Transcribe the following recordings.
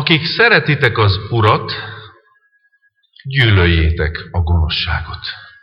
akik szeretitek az Urat, gyűlöljétek a gonoszságot.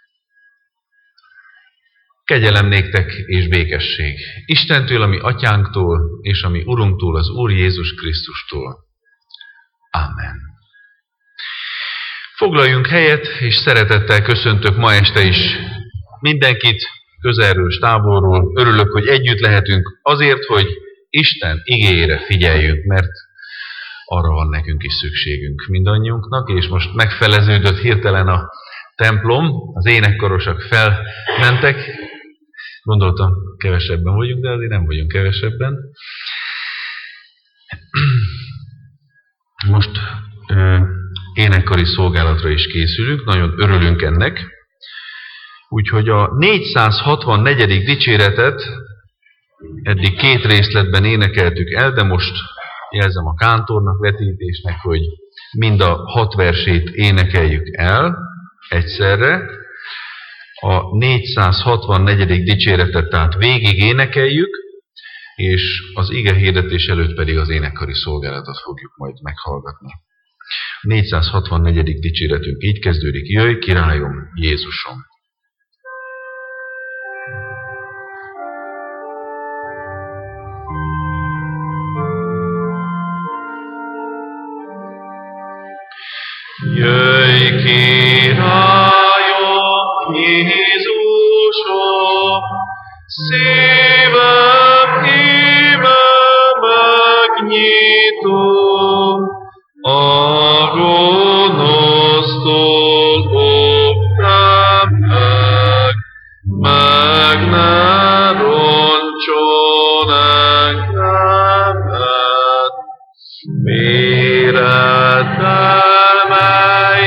Kegyelem néktek és békesség Istentől, a mi atyánktól, és a mi Urunktól, az Úr Jézus Krisztustól. Ámen. Foglaljunk helyet, és szeretettel köszöntök ma este is mindenkit, közelről és távolról. Örülök, hogy együtt lehetünk azért, hogy Isten igéjére figyeljünk, mert arra van nekünk is szükségünk mindannyiunknak, és most megfeleződött hirtelen a templom, az énekkarosok felmentek. Gondoltam, kevesebben vagyunk, de azért nem vagyunk kevesebben. Most énekkari szolgálatra is készülünk, nagyon örülünk ennek. Úgyhogy a 464. dicséretet eddig 2 részletben énekeltük el, de most jelzem a kántornak, vetítésnek, hogy mind a 6 versét énekeljük el egyszerre. A 464. dicséretet tehát végig énekeljük, és az ige hirdetés előtt pedig az énekkari szolgálatot fogjuk majd meghallgatni. A 464. dicséretünk így kezdődik: Jöjj, királyom, Jézusom! Jöjj, királyom, Jézusom, szívem íme megnyitom, a gonosztól óvtam meg ne roncson engemet, méreddel, mely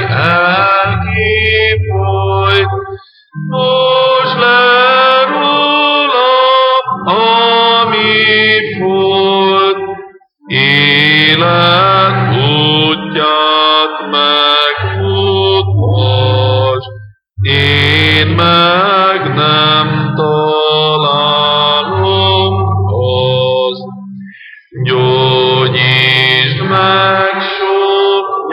elkifolyt, most le rólam, ami folyt, élet útját megmutasd, én meg nem találom azt. Gyógyítsd meg sok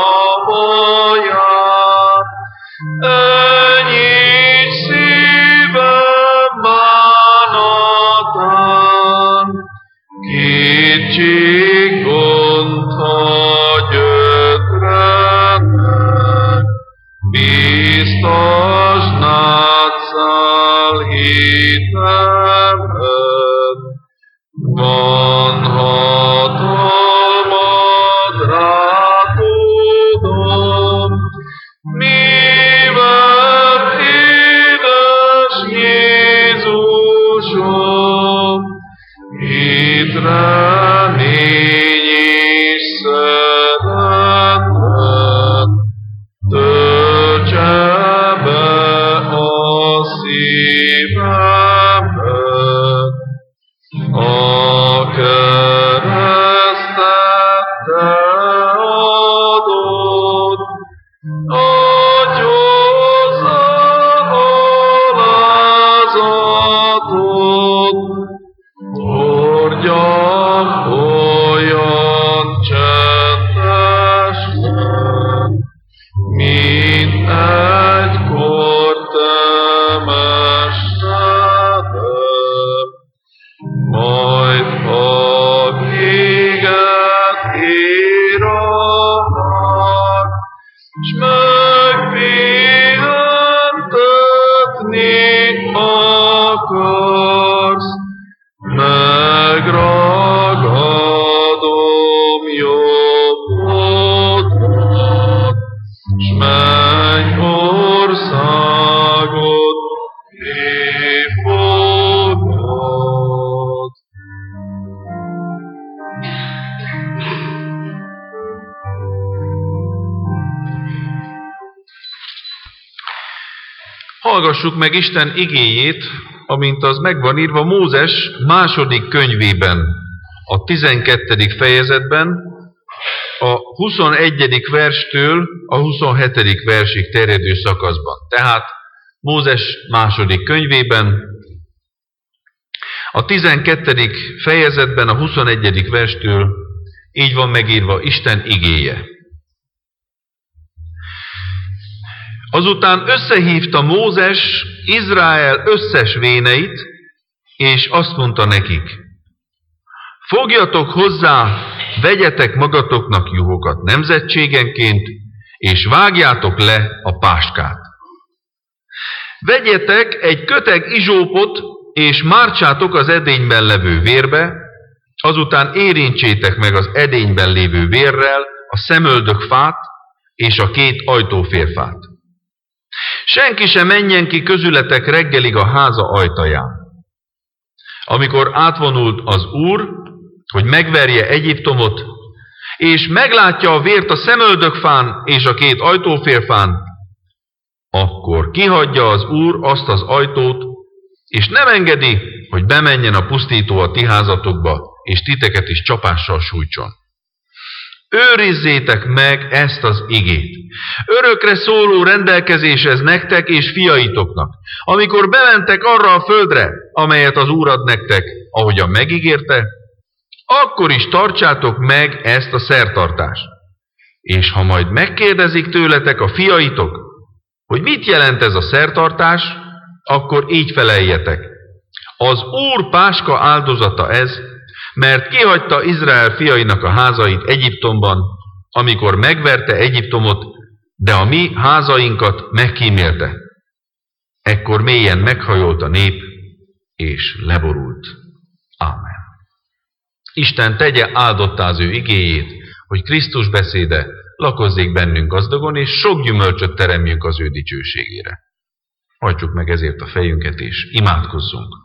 nyavaját, enyhíts szívem bánatán, kétség gondha gyötrenek, biztasd nátszál hitemet. Van hatalmad rá, tudom, mivel édes Jézusom, itt remény és szeretet, töltse be a szívemet. A keresztet te adod, adj hozzá alázatot, hordjam olyan csendesen, mint egykor te mesterem. Majd ha véget ér a nap, s megpihentetni akarsz, megragadom jobbodat, s mennyországot éfogad. Hallgassuk meg Isten igéjét, amint az megvan írva Mózes második könyvében, a 12. fejezetben, a 21. verstől a 27. versig terjedő szakaszban. Tehát Mózes második könyvében, a 12. fejezetben a 21. verstől Így van megírva Isten igéje. Azután összehívta Mózes Izrael összes véneit, és azt mondta nekik: fogjatok hozzá, vegyetek magatoknak juhokat nemzetségenként, és vágjátok le a páskát. Vegyetek egy köteg izsópot, és mártsátok az edényben levő vérbe, azután érintsétek meg az edényben lévő vérrel a szemöldökfát és a 2 ajtófélfát. Senki sem menjen ki közületek reggelig a háza ajtaján. Amikor átvonult az Úr, hogy megverje Egyiptomot, és meglátja a vért a szemöldökfán és a 2 ajtófélfán, akkor kihagyja az Úr azt az ajtót, és nem engedi, hogy bemenjen a pusztító a ti házatokba, és titeket is csapással sújtson. Őrizzétek meg ezt az igét. Örökre szóló rendelkezés ez nektek és fiaitoknak, amikor bementek arra a földre, amelyet az Úr ad nektek, ahogyan megígérte, akkor is tartsátok meg ezt a szertartást. És ha majd megkérdezik tőletek a fiaitok, hogy mit jelent ez a szertartás, akkor így feleljetek: az Úr páska áldozata ez, mert kihagyta Izrael fiainak a házait Egyiptomban, amikor megverte Egyiptomot, de a mi házainkat megkímélte. Ekkor mélyen meghajolt a nép, és leborult. Ámen. Isten tegye áldottá az ő igéjét, hogy Krisztus beszéde lakozzék bennünk gazdagon, és sok gyümölcsöt teremjünk az ő dicsőségére. Hajtsuk meg ezért a fejünket, és imádkozzunk.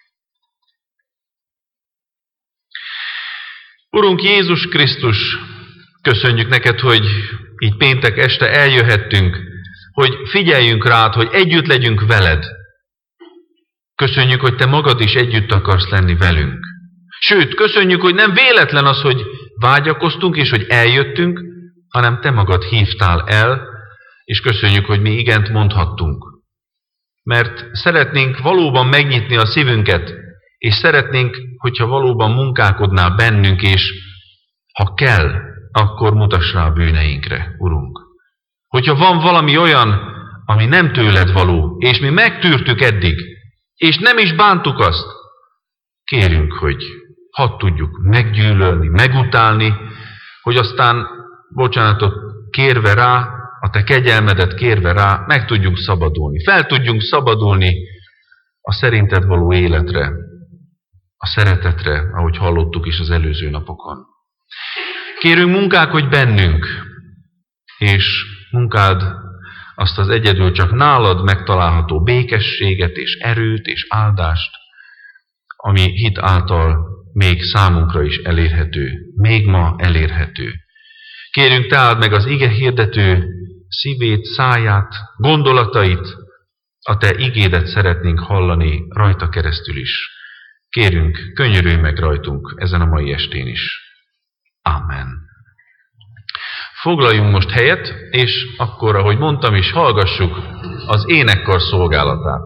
Urunk Jézus Krisztus, köszönjük neked, hogy így péntek este eljöhettünk, hogy figyeljünk rád, hogy együtt legyünk veled. Köszönjük, hogy te magad is együtt akarsz lenni velünk. Sőt, köszönjük, hogy nem véletlen az, hogy vágyakoztunk és hogy eljöttünk, hanem te magad hívtál el, és köszönjük, hogy mi igent mondhattunk. Mert szeretnénk valóban megnyitni a szívünket, és szeretnénk, hogyha valóban munkálkodnál bennünk, és ha kell, akkor mutass rá a bűneinkre, Urunk. Hogyha van valami olyan, ami nem tőled való, és mi megtűrtük eddig, és nem is bántuk azt, kérünk, hogy hadd tudjuk meggyűlölni, megutálni, hogy aztán, bocsánatot kérve rá, a te kegyelmedet kérve rá, meg tudjunk szabadulni. Fel tudjunk szabadulni a szerinted való életre, a szeretetre, ahogy hallottuk is az előző napokon. Kérünk, munkálkodj bennünk, és munkáld azt az egyedül csak nálad megtalálható békességet és erőt és áldást, ami hit által még számunkra is elérhető, még ma elérhető. Kérünk, te áld meg az ige hirdető szívét, száját, gondolatait, a te igédet szeretnénk hallani rajta keresztül is. Kérünk, könyörülj meg rajtunk ezen a mai estén is. Ámen. Foglaljunk most helyet, és akkor, ahogy mondtam is, hallgassuk az énekkar szolgálatát.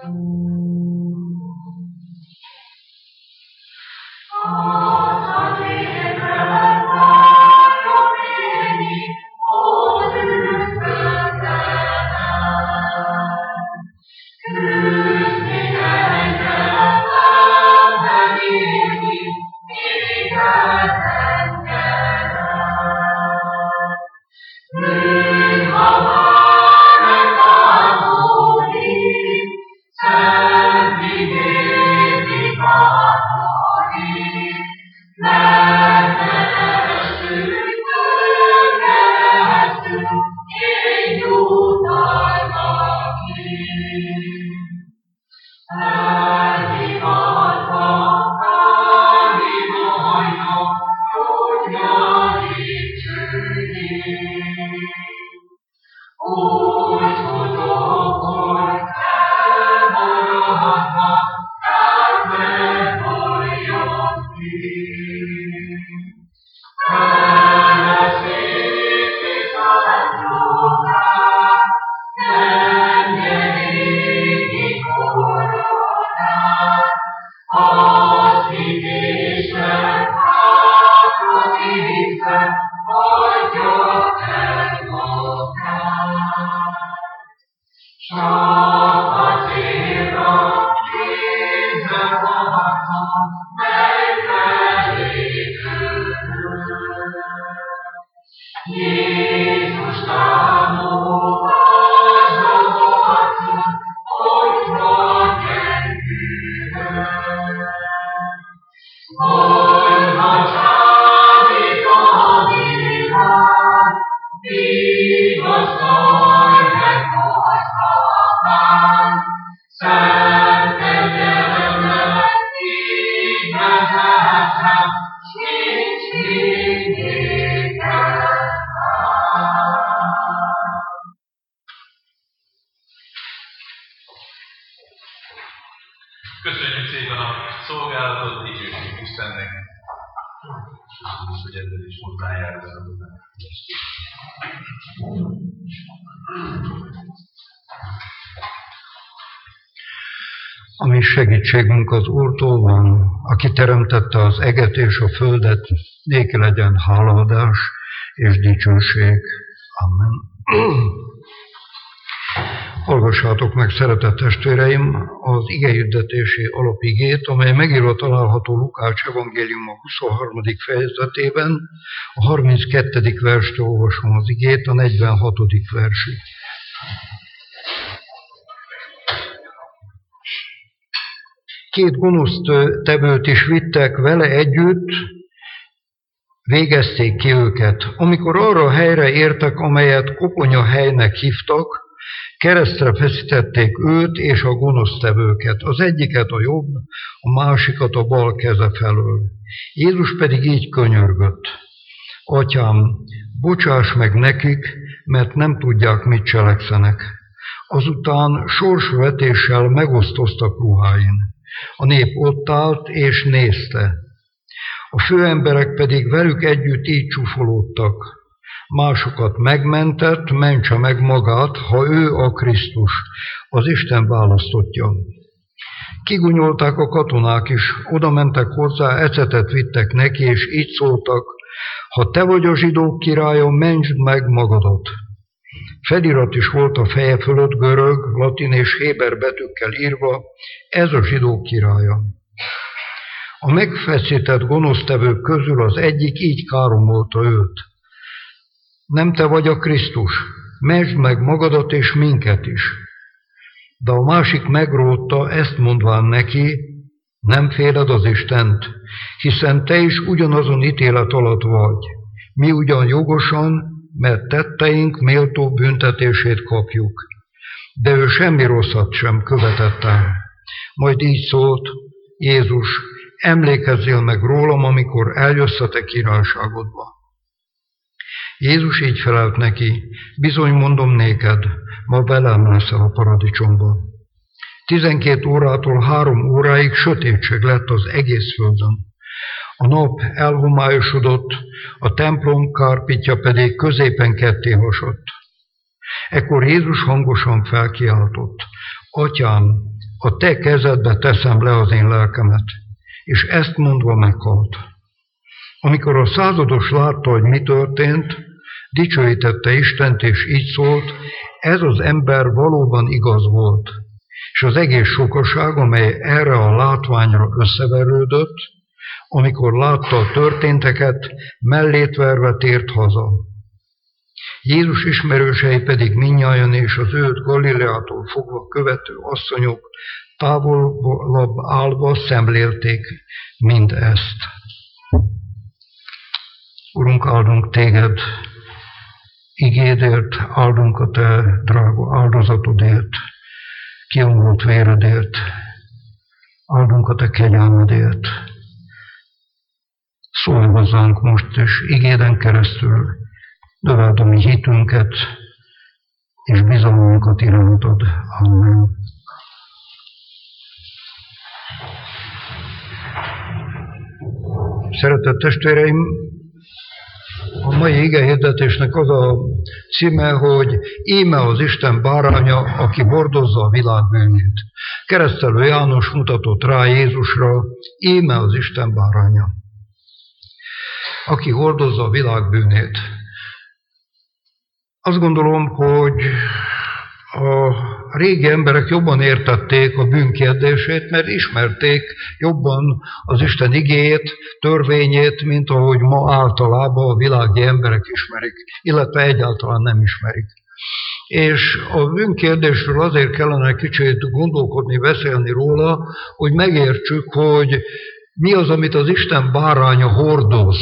Köszönjük szépen a szolgálatot, dicsőség Istennek, hogy ezzel is hozzájárul a A mi segítségünk az Úrtól van, aki teremtette az eget és a földet, néki legyen hálaadás és dicsőség. Amen. Hallgassátok meg, szeretett testvéreim, az igehirdetési alapigét, amely megírva található Lukács evangéliuma 23. fejezetében, a 32. verstől olvasom az igét, a 46. versig. Két gonosz tevőt is vittek vele együtt, végezték ki őket. Amikor arra a helyre értek, amelyet Koponya helynek hívtak, keresztre feszítették őt és a gonosztevőket, az egyiket a jobb, a másikat a bal keze felől. Jézus pedig így könyörgött: Atyám, bocsáss meg nekik, mert nem tudják, mit cselekszenek. Azután sorsvetéssel megosztoztak ruháin. A nép ott állt és nézte. A főemberek pedig velük együtt így csúfolódtak: Másokat megmentett, mentse meg magát, ha ő a Krisztus, az Isten választottja. Kigunyolták a katonák is, oda mentek hozzá, ecetet vittek neki, és így szóltak: Ha te vagy a zsidók királya, mentsd meg magadat. Felirat is volt a feje fölött görög, latin és héber betűkkel írva: Ez a zsidók királya. A megfeszített gonosztevők közül az egyik így káromolta őt: Nem te vagy a Krisztus, mentsd meg magadat és minket is. De a másik megrótta, ezt mondván neki: Nem féled az Istent, hiszen te is ugyanazon ítélet alatt vagy. Mi ugyan jogosan, mert tetteink méltó büntetését kapjuk. De ő semmi rosszat sem követett el. Majd így szólt: Jézus, emlékezzél meg rólam, amikor eljössz a te királyságodba. Jézus így felelt neki: Bizony mondom néked, ma velem leszel a paradicsomba. 12 órától 3 óráig sötétség lett az egész földön. A nap elhomályosodott, a templom kárpitja pedig középen ketté hasott. Ekkor Jézus hangosan felkiáltott: Atyám, a te kezedbe teszem le az én lelkemet. És ezt mondva meghalt. Amikor a százados látta, hogy mi történt, dicsőítette Istent, és így szólt, ez az ember valóban igaz volt. És az egész sokaság, amely erre a látványra összeverődött, amikor látta a történteket, mellét verve tért haza. Jézus ismerősei pedig mindnyájan és az őt Galileától fogva követő asszonyok távolabb állva szemlélték mindezt. Urunk, áldunk téged igédért, áldunk a te drága áldozatodért, kiomlott véredért, áldunk a te kegyelmedért. Szólj hozzánk most is igéden keresztül, növeld a mi hitünket és bizalmunkat irántad. Amen. Szeretett testvéreim, a mai igehirdetésnek az a címe, hogy íme az Isten báránya, aki hordozza a világ bűnét. Keresztelő János mutatott rá Jézusra, íme az Isten báránya, aki hordozza a világ bűnét. Azt gondolom, hogy a régi emberek jobban értették a bűn kérdését, mert ismerték jobban az Isten igéjét, törvényét, mint ahogy ma általában a világi emberek ismerik, illetve egyáltalán nem ismerik. És a bűn kérdésről azért kellene kicsit gondolkodni, beszélni róla, hogy megértsük, hogy mi az, amit az Isten báránya hordoz.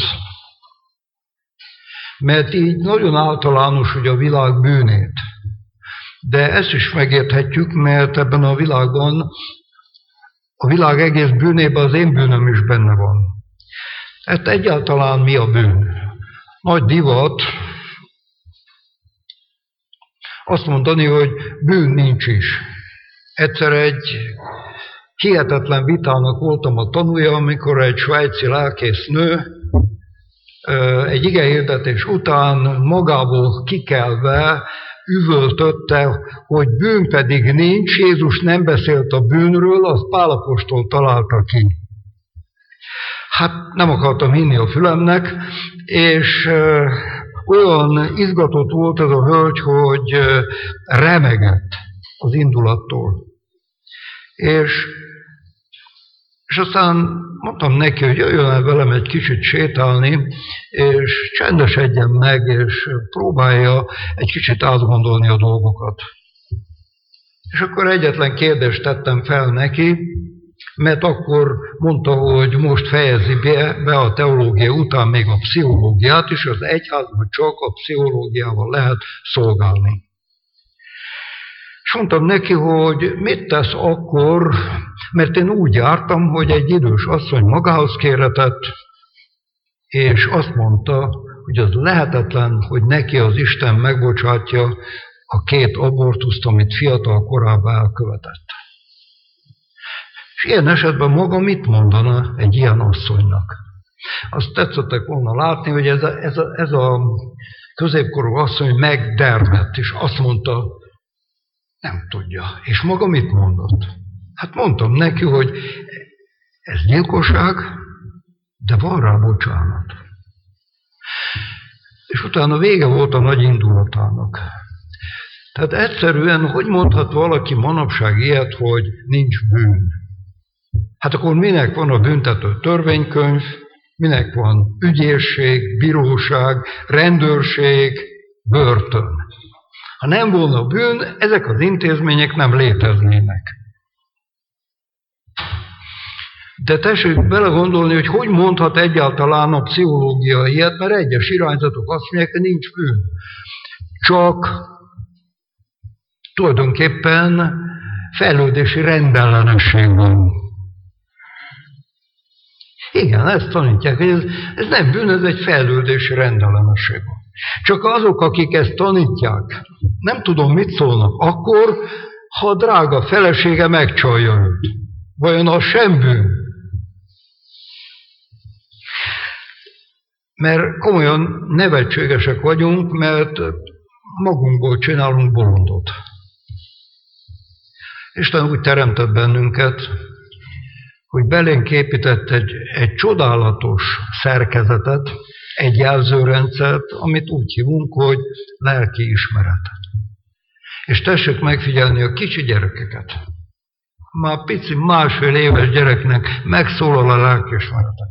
Mert így nagyon általános, hogy a világ bűnét. De ezt is megérthetjük, mert ebben a világban, a világ egész bűnében az én bűnöm is benne van. Hát egyáltalán mi a bűn? Nagy divat azt mondani, hogy bűn nincs is. Egyszer egy hihetetlen vitának voltam a tanúja, amikor egy svájci lelkésznő egy igehirdetés után magából kikelve üvöltötte, hogy bűn pedig nincs, Jézus nem beszélt a bűnről, azt Pál apostol találta ki. Hát nem akartam hinni a fülemnek, és olyan izgatott volt ez a hölgy, hogy remegett az indulattól. És aztán mondtam neki, hogy jöjjön el velem egy kicsit sétálni, és csendesedjen meg, és próbálja egy kicsit átgondolni a dolgokat. És akkor egyetlen kérdést tettem fel neki, mert akkor mondta, hogy most fejezi be a teológia után még a pszichológiát, és az egyházban csak a pszichológiával lehet szolgálni. És mondtam neki, hogy mit tesz akkor, mert én úgy jártam, hogy egy idős asszony magához kéretett, és azt mondta, hogy az lehetetlen, hogy neki az Isten megbocsátja a 2 abortuszt, amit fiatal korában elkövetett. És ilyen esetben maga mit mondana egy ilyen asszonynak? Azt tetszettek volna látni, hogy ez a középkorú asszony megdermedt, és azt mondta, nem tudja. És maga mit mondott? Hát mondtam neki, hogy ez gyilkosság, de van rá bocsánat. És utána vége volt a nagy indulatának. Tehát egyszerűen, hogy mondhat valaki manapság ilyet, hogy nincs bűn? Hát akkor minek van a büntető törvénykönyv, minek van ügyészség, bíróság, rendőrség, börtön? Ha nem volna bűn, ezek az intézmények nem léteznének. De tessék belegondolni, hogy mondhat egyáltalán a pszichológia ilyet, mert egyes irányzatok azt mondják, hogy nincs bűn. Csak tulajdonképpen fejlődési rendellenesség van. Igen, ezt tanítják, hogy ez nem bűn, ez egy fejlődési rendellenesség van. Csak azok, akik ezt tanítják, nem tudom, mit szólnak akkor, ha a drága felesége megcsalja őt. Vajon az sem bűn? Mert komolyan nevetségesek vagyunk, mert magunkból csinálunk bolondot. Isten úgy teremtett bennünket, hogy belénk épített egy csodálatos szerkezetet, egy jelzőrendszert, amit úgy hívunk, hogy lelkiismeret. És tessék megfigyelni a kicsi gyerekeket. Már pici, másfél éves gyereknek megszólal a lelkiismerete.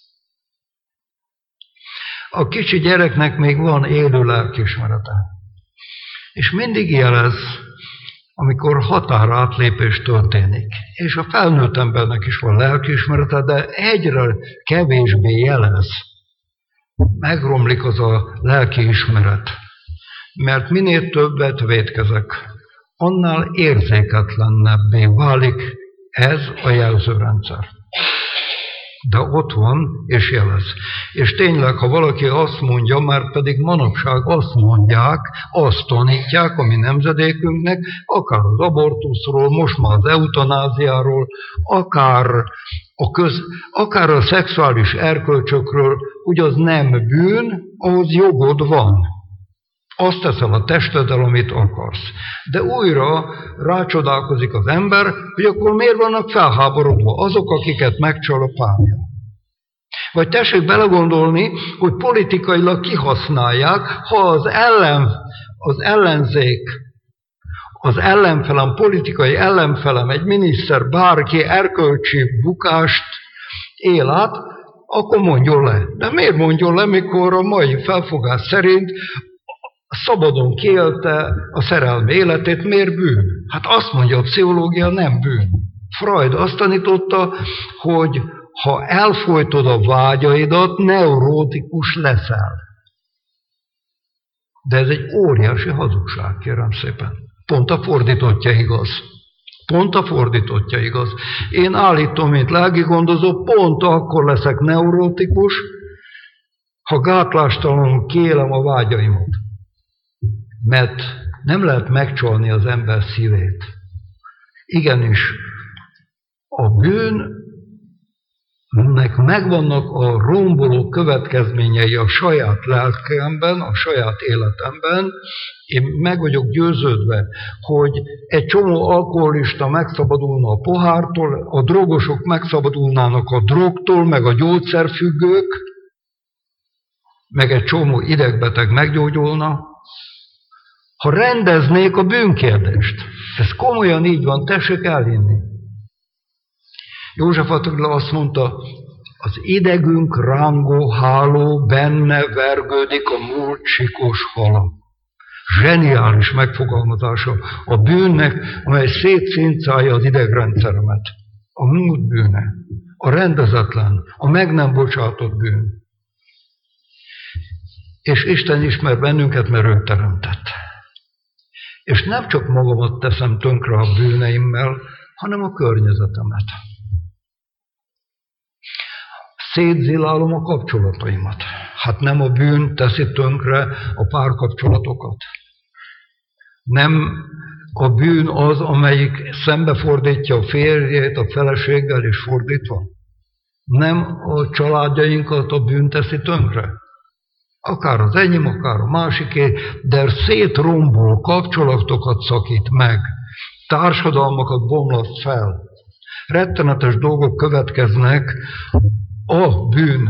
A kicsi gyereknek még van élő lelkiismerete. És mindig jelez, amikor határátlépés történik. És a felnőtt embernek is van lelkiismerete, de egyre kevésbé jelez. Megromlik az a lelkiismeret. Mert minél többet vétkezek, annál érzéketlenebbé válik ez a jelzőrendszer. De ott van, és jelez. És tényleg, ha valaki azt mondja, már pedig manapság azt mondják, azt tanítják a mi nemzedékünknek, akár az abortuszról, most már az eutanáziáról, akár a szexuális erkölcsökről, hogy az nem bűn, ahhoz jogod van. Azt teszel a testeddel, amit akarsz. De újra rácsodálkozik az ember, hogy akkor miért vannak felháborodva azok, akiket megcsal a párja. Vagy tessék belegondolni, hogy politikailag kihasználják, ha az ellenzék, az ellenfelem, politikai ellenfelem, egy miniszter, bárki erkölcsi bukást él át, akkor mondjon le. De miért mondjon le, mikor a mai felfogás szerint szabadon kiélte a szerelmi életét, miért bűn? Hát azt mondja a pszichológia, nem bűn. Freud azt tanította, hogy ha elfojtod a vágyaidat, neurótikus leszel. De ez egy óriási hazugság, kérem szépen. Pont a fordítottja igaz. Pont a fordítottja igaz. Én állítom, mint lelkigondozó, pont akkor leszek neurótikus, ha gátlástalanul kiélem a vágyaimat. Mert nem lehet megcsalni az ember szívét. Igenis, a bűnnek megvannak a romboló következményei a saját lelkemben, a saját életemben. Én meg vagyok győződve, hogy egy csomó alkoholista megszabadulna a pohártól, a drogosok megszabadulnának a drogtól, meg a gyógyszerfüggők, meg egy csomó idegbeteg meggyógyulna, ha rendeznék a bűnkérdést. Ez komolyan így van, tessék elhinni. József Attila azt mondta, az idegünk rángó háló, benne vergődik a múlt sikos hala. Zseniális megfogalmazása a bűnnek, amely szétszincálja az idegrendszeremet. A múlt bűne, a rendezetlen, a meg nem bocsátott bűn. És Isten ismer bennünket, mert ő teremtett. És nem csak magamat teszem tönkre a bűneimmel, hanem a környezetemet. Szétzilálom a kapcsolataimat. Hát nem a bűn teszi tönkre a párkapcsolatokat. Nem a bűn az, amelyik szembefordítja a férjét a feleséggel és fordítva. Nem a családjainkat a bűn teszi tönkre. Akár az enyém, akár a másiké, de szétrombol, kapcsolatokat szakít meg, társadalmakat bomlaszt fel. Rettenetes dolgok következnek a bűn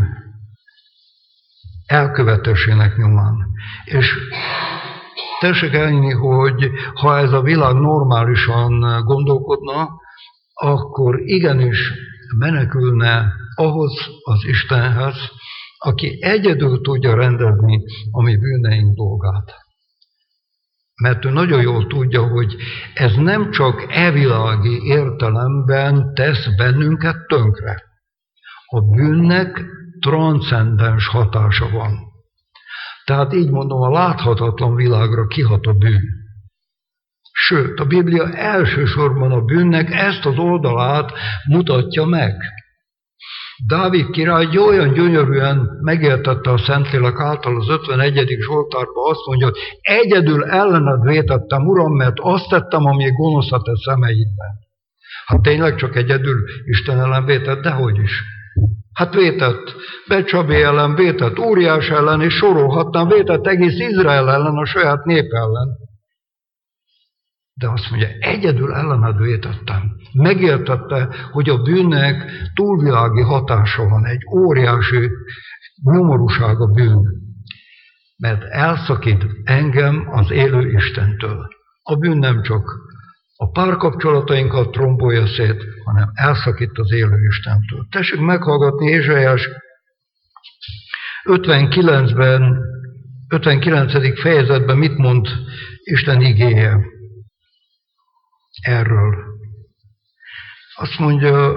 elkövetésének nyomán. És tessék elhinni, hogy ha ez a világ normálisan gondolkodna, akkor igenis menekülne ahhoz az Istenhez, aki egyedül tudja rendezni a mi bűneink dolgát. Mert ő nagyon jól tudja, hogy ez nem csak evilági értelemben tesz bennünket tönkre. A bűnnek transzcendens hatása van. Tehát így mondom, a láthatatlan világra kihat a bűn. Sőt, a Biblia elsősorban a bűnnek ezt az oldalát mutatja meg. Dávid király olyan gyönyörűen megértette a Szentlélek által az 51. Zsoltárban, azt mondja, hogy egyedül ellened vétettem, Uram, mert azt tettem, ami gonosz a te szemeidben. Hát tényleg csak egyedül Isten ellen vétett, dehogy is. Hát vétett Becsabé ellen, vétett Úriás ellen, és sorolhatnám, vétett egész Izrael ellen, a saját nép ellen. De azt mondja, egyedül ellened vétettem. Megértette, hogy a bűnnek túlvilági hatása van, egy óriási nyomorúság a bűn. Mert elszakít engem az élő Istentől. A bűn nem csak a párkapcsolatainkat trombolja szét, hanem elszakít az élő Istentől. Tessék meghallgatni Ézsaiás 59. fejezetben mit mond Isten igéje erről. Azt mondja,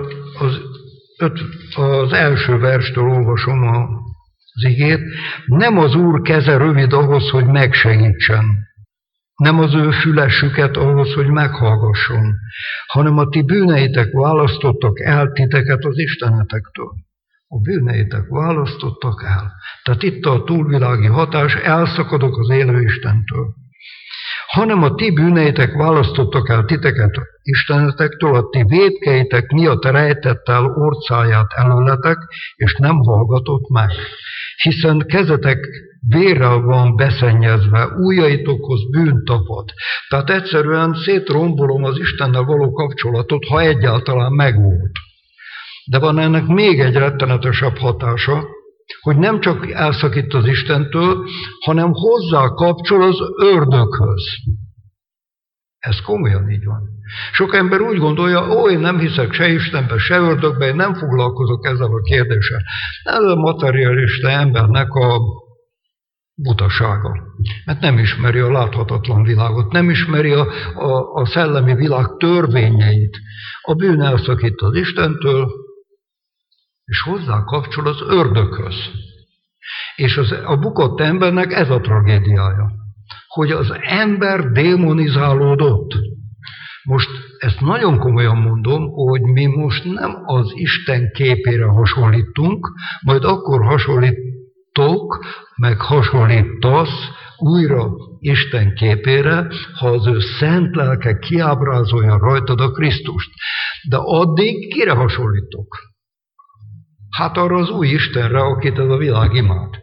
az első verstől olvasom az igét, nem az Úr keze rövid ahhoz, hogy megsegítsen, nem az ő füle süket ahhoz, hogy meghallgasson, hanem a ti bűneitek választottak el titeket az istenetektől. A bűneitek választottak el. Tehát itt a túlvilági hatás, elszakadok az élő Istentől. Hanem a ti bűneitek választottak el titeket istenetektől, a ti vétkeitek miatt rejtett el orcáját előletek, és nem hallgatott meg. Hiszen kezetek vérrel van beszennyezve, ujjaitokhoz bűn tapad. Tehát egyszerűen szétrombolom az Istennel való kapcsolatot, ha egyáltalán megvolt. De van ennek még egy rettenetesebb hatása, hogy nem csak elszakít az Istentől, hanem hozzá kapcsol az ördöghöz. Ez komolyan így van. Sok ember úgy gondolja, én nem hiszek se Istenbe, se ördögbe, én nem foglalkozok ezzel a kérdéssel. Ez a materialista embernek a butasága. Mert nem ismeri a láthatatlan világot, nem ismeri a szellemi világ törvényeit. A bűn elszakít az Istentől, és hozzá kapcsol az ördöghöz. És a bukott embernek ez a tragédiája, hogy az ember démonizálódott. Most ezt nagyon komolyan mondom, hogy mi most nem az Isten képére hasonlítunk, majd akkor hasonlítok, meg hasonlítasz újra Isten képére, ha az ő szent lelke kiábrázolja rajtad a Krisztust. De addig kire hasonlítok? Hát arra az új Istenre, akit ez a világ imád.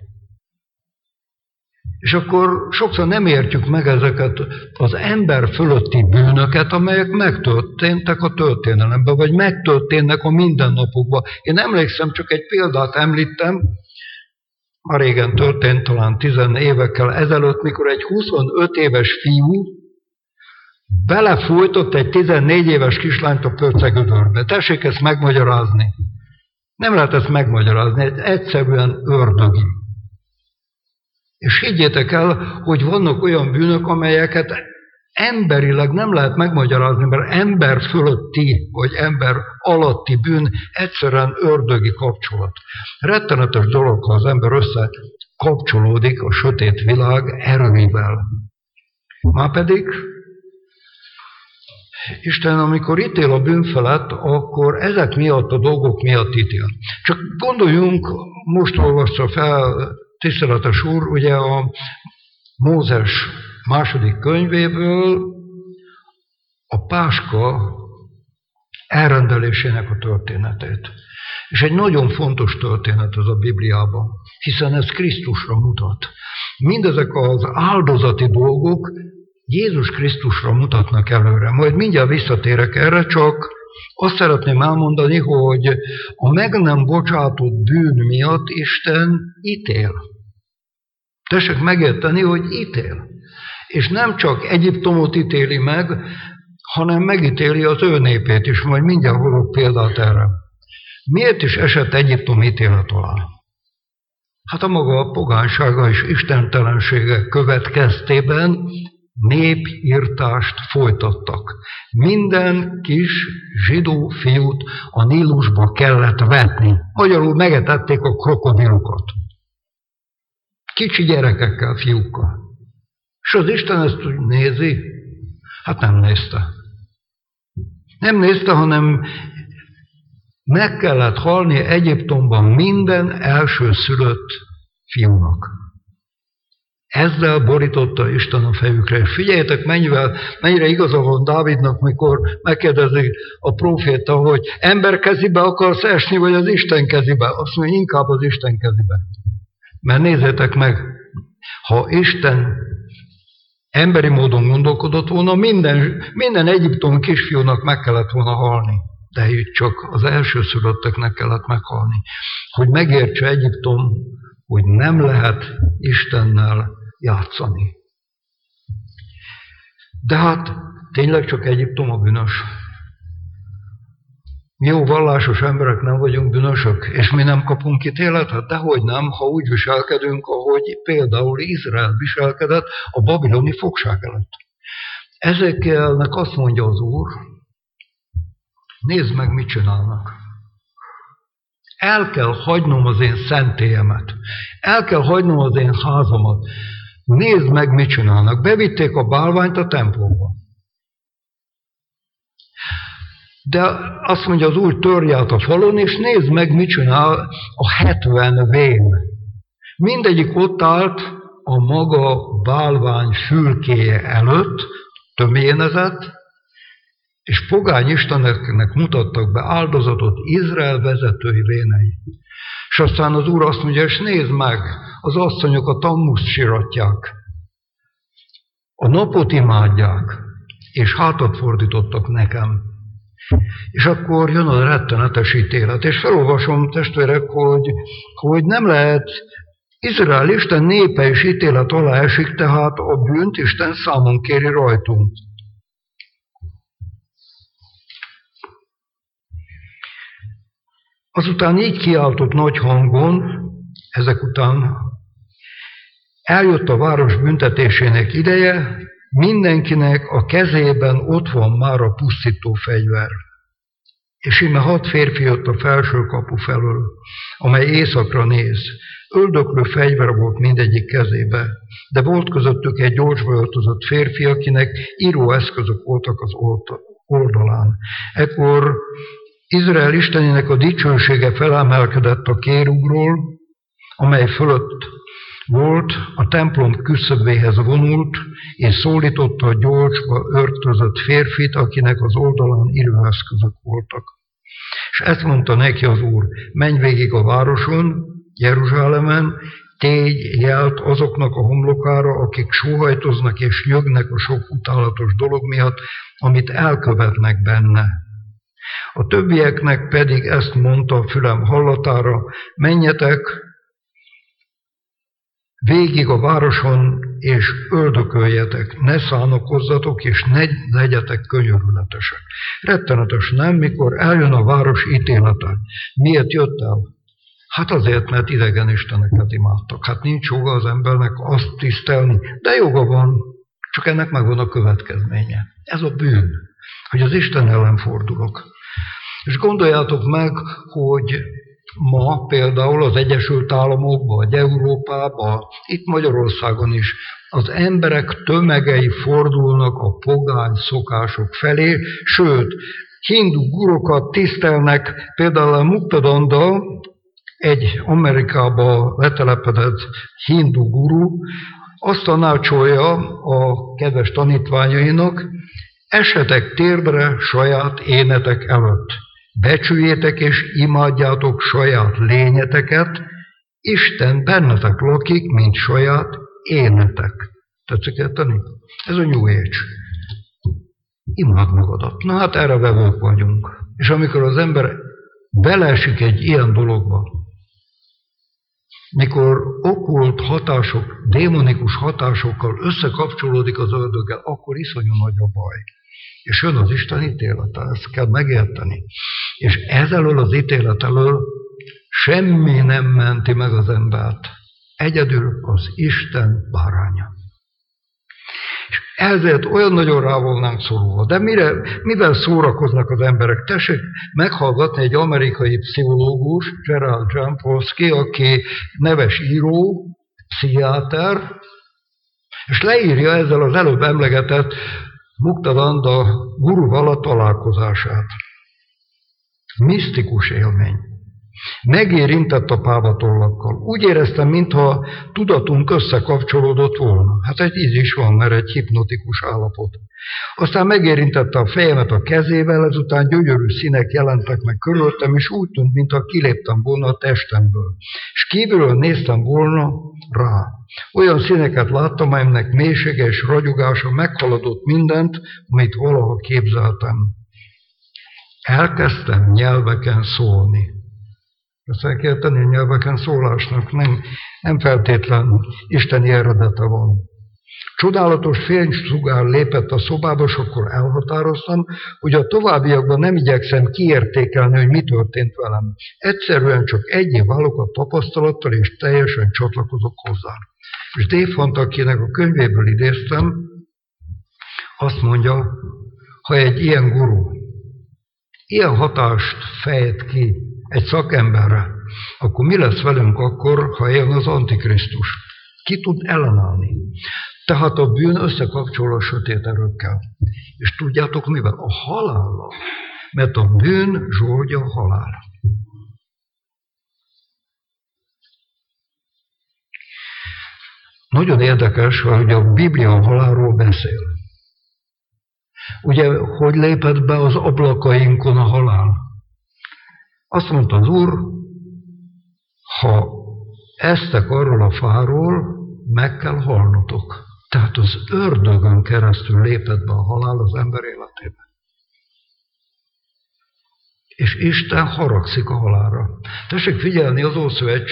És akkor sokszor nem értjük meg ezeket az ember fölötti bűnöket, amelyek megtörténtek a történelemben, vagy megtörténnek a mindennapokban. Én emlékszem, csak egy példát említem, már régen történt, talán 10 évekkel ezelőtt, mikor egy 25 éves fiú belefújtott egy 14 éves kislányt a pörcegödörbe. Tessék ezt megmagyarázni. Nem lehet ezt megmagyarázni, egyszerűen ördögi. És higgyétek el, hogy vannak olyan bűnök, amelyeket emberileg nem lehet megmagyarázni, mert ember fölötti, vagy ember alatti bűn egyszerűen ördögi kapcsolat. Rettenetes dolog, ha az ember összekapcsolódik a sötét világ erőivel. Márpedig Isten, amikor ítél a bűn felett, akkor ezek miatt, a dolgok miatt ítél. Csak gondoljunk, most olvassa fel, tiszteletes úr, ugye a Mózes 2. könyvéből a Páska elrendelésének a történetét. És egy nagyon fontos történet ez a Bibliában, hiszen ez Krisztusra mutat. Mindezek az áldozati dolgok Jézus Krisztusra mutatnak előre. Majd mindjárt visszatérek erre, csak azt szeretném elmondani, hogy a meg nem bocsátott bűn miatt Isten ítél. Tessék megérteni, hogy ítél. És nem csak Egyiptomot ítéli meg, hanem megítéli az ő népét is. Majd mindjárt hozok példát erre. Miért is esett Egyiptom ítélet alá? Hát a maga pogánysága és istentelensége következtében népirtást folytattak. Minden kis zsidó fiút a Nílusba kellett vetni. Magyarul megetették a krokodilokat. Kicsi gyerekekkel, fiúkkal. És az Isten ezt úgy nézi? Hát nem nézte. Nem nézte, hanem meg kellett halni Egyiptomban minden elsőszülött fiúnak. Ezzel borította Isten a fejükre. És figyeljetek, mennyire igaza van Dávidnak, mikor megkérdezi a próféta, hogy ember kezébe akarsz esni, vagy az Isten kezébe? Azt mondja, inkább az Isten kezébe. Mert nézzétek meg, ha Isten emberi módon gondolkodott volna, minden egyiptomi kisfiúnak meg kellett volna halni. De itt csak az elsőszülötteknek kellett meghalni. Hogy megértse Egyiptom, hogy nem lehet Istennel játszani. De hát tényleg csak Egyiptom a bűnös. Mi jó vallásos emberek nem vagyunk bűnösök, és mi nem kapunk ítéletet? Dehogy nem, ha úgy viselkedünk, ahogy például Izrael viselkedett a babiloni fogság előtt. Ezeknek azt mondja az Úr, nézd meg, mit csinálnak. El kell hagynom az én szentélyemet. El kell hagynom az én házamat. Nézd meg, mit csinálnak. Bevitték a bálványt a templomba. De azt mondja az Úr, törj át a falon, és nézd meg, mit csinál a 70 vén. Mindegyik ott állt a maga bálvány fülkéje előtt, töménezett, és pogány isteneknek mutattak be áldozatot Izrael vezetői vénei. És aztán az Úr azt mondja, és nézd meg, az asszonyok a Tammuszt siratják, a napot imádják, és hátat fordítottak nekem. És akkor jön a rettenetes ítélet. És felolvasom, testvérek, hogy nem lehet, Izrael Isten népe és ítélet alá esik, tehát a bűnt Isten számon kéri rajtunk. Azután így kiáltott nagy hangon, ezek után eljött a város büntetésének ideje, mindenkinek a kezében ott van már a pusztító fegyver. És íme 6 férfi jött a felső kapu felől, amely északra néz. Öldöklő fegyver volt mindegyik kezébe, de volt közöttük egy gyorsba öltözött férfi, akinek íróeszközök voltak az oldalán. Ekkor Izrael istenének a dicsősége felemelkedett a kérugról, amely fölött volt, a templom küszöbéhez vonult, és szólította a gyorsba öltözött férfit, akinek az oldalán íróeszközök voltak. És ezt mondta neki az Úr, menj végig a városon, Jeruzsálemen, tégy jelt azoknak a homlokára, akik sóhajtoznak és nyögnek a sok utálatos dolog miatt, amit elkövetnek benne. A többieknek pedig ezt mondta a fülem hallatára, menjetek végig a városon, és öldököljetek, ne szánakozzatok, és ne legyetek könyörületesek. Rettenetes, nem, mikor eljön a város ítélete. Miért jött el? Hát azért, mert idegen isteneket imádtak. Hát nincs joga az embernek azt tisztelni, de joga van, csak ennek megvan a következménye. Ez a bűn, hogy az Isten ellen fordulok. És gondoljátok meg, hogy ma például az Egyesült Államokban, vagy Európában, itt Magyarországon is az emberek tömegei fordulnak a pogány szokások felé, sőt, hindu gurokat tisztelnek, például a Muktadanda, egy Amerikába letelepedett hindu guru, azt tanácsolja a kedves tanítványainak, essetek térdre saját énetek előtt. Becsüljétek és imádjátok saját lényeteket, Isten bennetek lakik, mint saját énetek. Tetszik érteni? Ez a New Age. Imád magadat. Na hát erre vevők vagyunk. És amikor az ember beleesik egy ilyen dologba, mikor okkult hatások, démonikus hatásokkal összekapcsolódik az ördöggel, akkor iszonyú nagy a baj. És jön az Isten ítélete, ezt kell megérteni. És ezelől az ítélet elől semmi nem menti meg az embert. Egyedül az Isten báránya. És ezért olyan nagyon rá volnánk szorulva. De mivel szórakoznak az emberek? Tessék meghallgatni egy amerikai pszichológus, Gerald Jampolsky, aki neves író, pszichiáter, és leírja ezzel az előbb emlegetett Muktadanda guruval a találkozását. Misztikus élmény. Megérintett a pávatollakkal. Úgy éreztem, mintha tudatunk összekapcsolódott volna. Hát egy íz is van, mert egy hipnotikus állapot. Aztán megérintette a fejemet a kezével, ezután gyönyörű színek jelentek meg körülöttem, és úgy tűnt, mintha kiléptem volna a testemből. És kívülről néztem volna rá. Olyan színeket láttam, amelynek mélysége és ragyogása meghaladott mindent, amit valaha képzeltem. Elkezdtem nyelveken szólni. Ezt el kell tenni a nyelveken szólásnak, nem feltétlenül isteni eredete van. Csodálatos fénysugár lépett a szobába, és akkor elhatároztam, hogy a továbbiakban nem igyekszem kiértékelni, hogy mi történt velem. Egyszerűen csak egyé válok a tapasztalattal, és teljesen csatlakozok hozzá. És Dave Hunt, akinek a könyvéből idéztem, azt mondja, ha egy ilyen guru ilyen hatást fejt ki egy szakemberre, akkor mi lesz velünk akkor, ha jön az Antikrisztus? Ki tud ellenállni? Tehát a bűn összekapcsol a sötét erőkkel. És tudjátok mivel? A halállal. Mert a bűn zsoldja a halál. Nagyon érdekes, hogy a Biblia a halálról beszél. Ugye, hogy lépett be az ablakainkon a halál? Azt mondta az Úr, ha esztek arról a fáról, meg kell halnotok. Tehát az ördögön keresztül lépett be a halál az ember életébe. És Isten haragszik a halálra. Tessék figyelni, az